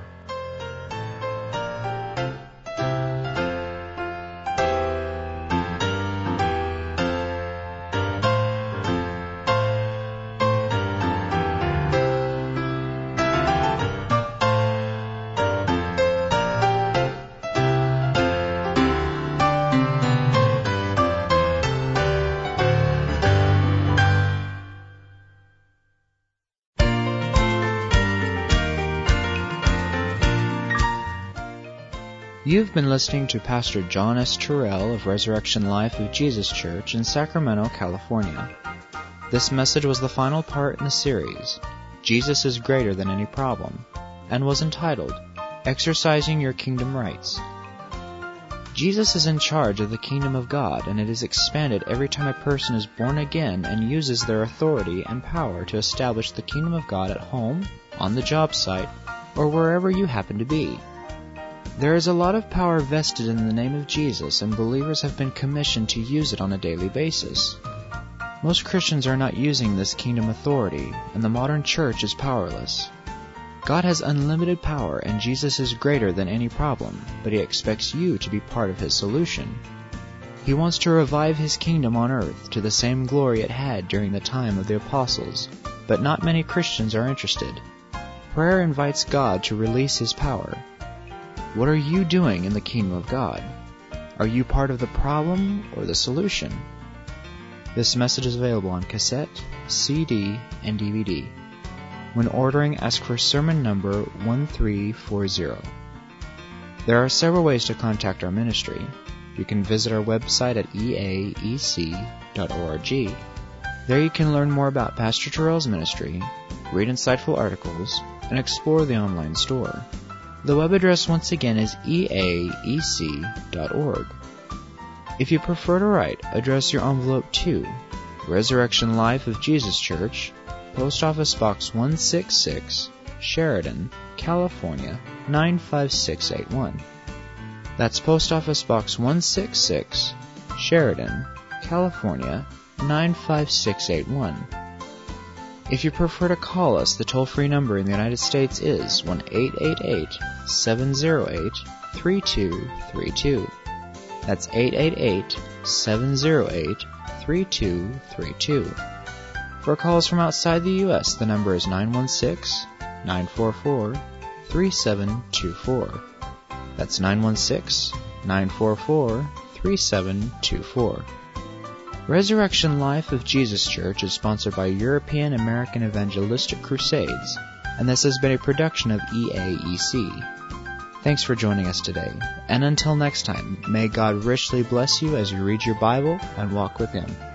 You've been listening to Pastor John S. Terrell of Resurrection Life of Jesus Church in Sacramento, California. This message was the final part in the series, Jesus is Greater Than Any Problem, and was entitled, Exercising Your Kingdom Rights. Jesus is in charge of the kingdom of God, and it is expanded every time a person is born again and uses their authority and power to establish the kingdom of God at home, on the job site, or wherever you happen to be. There is a lot of power vested in the name of Jesus, and believers have been commissioned to use it on a daily basis. Most Christians are not using this kingdom authority, and the modern church is powerless. God has unlimited power, and Jesus is greater than any problem, but He expects you to be part of His solution. He wants to revive His kingdom on earth to the same glory it had during the time of the apostles, but not many Christians are interested. Prayer invites God to release His power. What are you doing in the kingdom of God? Are you part of the problem or the solution? This message is available on cassette, C D, and D V D. When ordering, ask for sermon number one three four zero. There are several ways to contact our ministry. You can visit our website at e a e c dot org. There you can learn more about Pastor Terrell's ministry, read insightful articles, and explore the online store. The web address once again is e a e c dot org. If you prefer to write, address your envelope to Resurrection Life of Jesus Church, Post Office Box one sixty-six, Sheridan, California nine five six eight one. That's Post Office Box one sixty-six, Sheridan, California nine five six eight one. If you prefer to call us, the toll-free number in the United States is one eight eight eight, seven zero eight, three two three two. That's eight eight eight, seven zero eight, three two three two. For calls from outside the U S, the number is nine one six, nine four four, three seven two four. That's nine one six, nine four four, three seven two four. Resurrection Life of Jesus Church is sponsored by European American Evangelistic Crusades, and this has been a production of E A E C. Thanks for joining us today, and until next time, may God richly bless you as you read your Bible and walk with Him.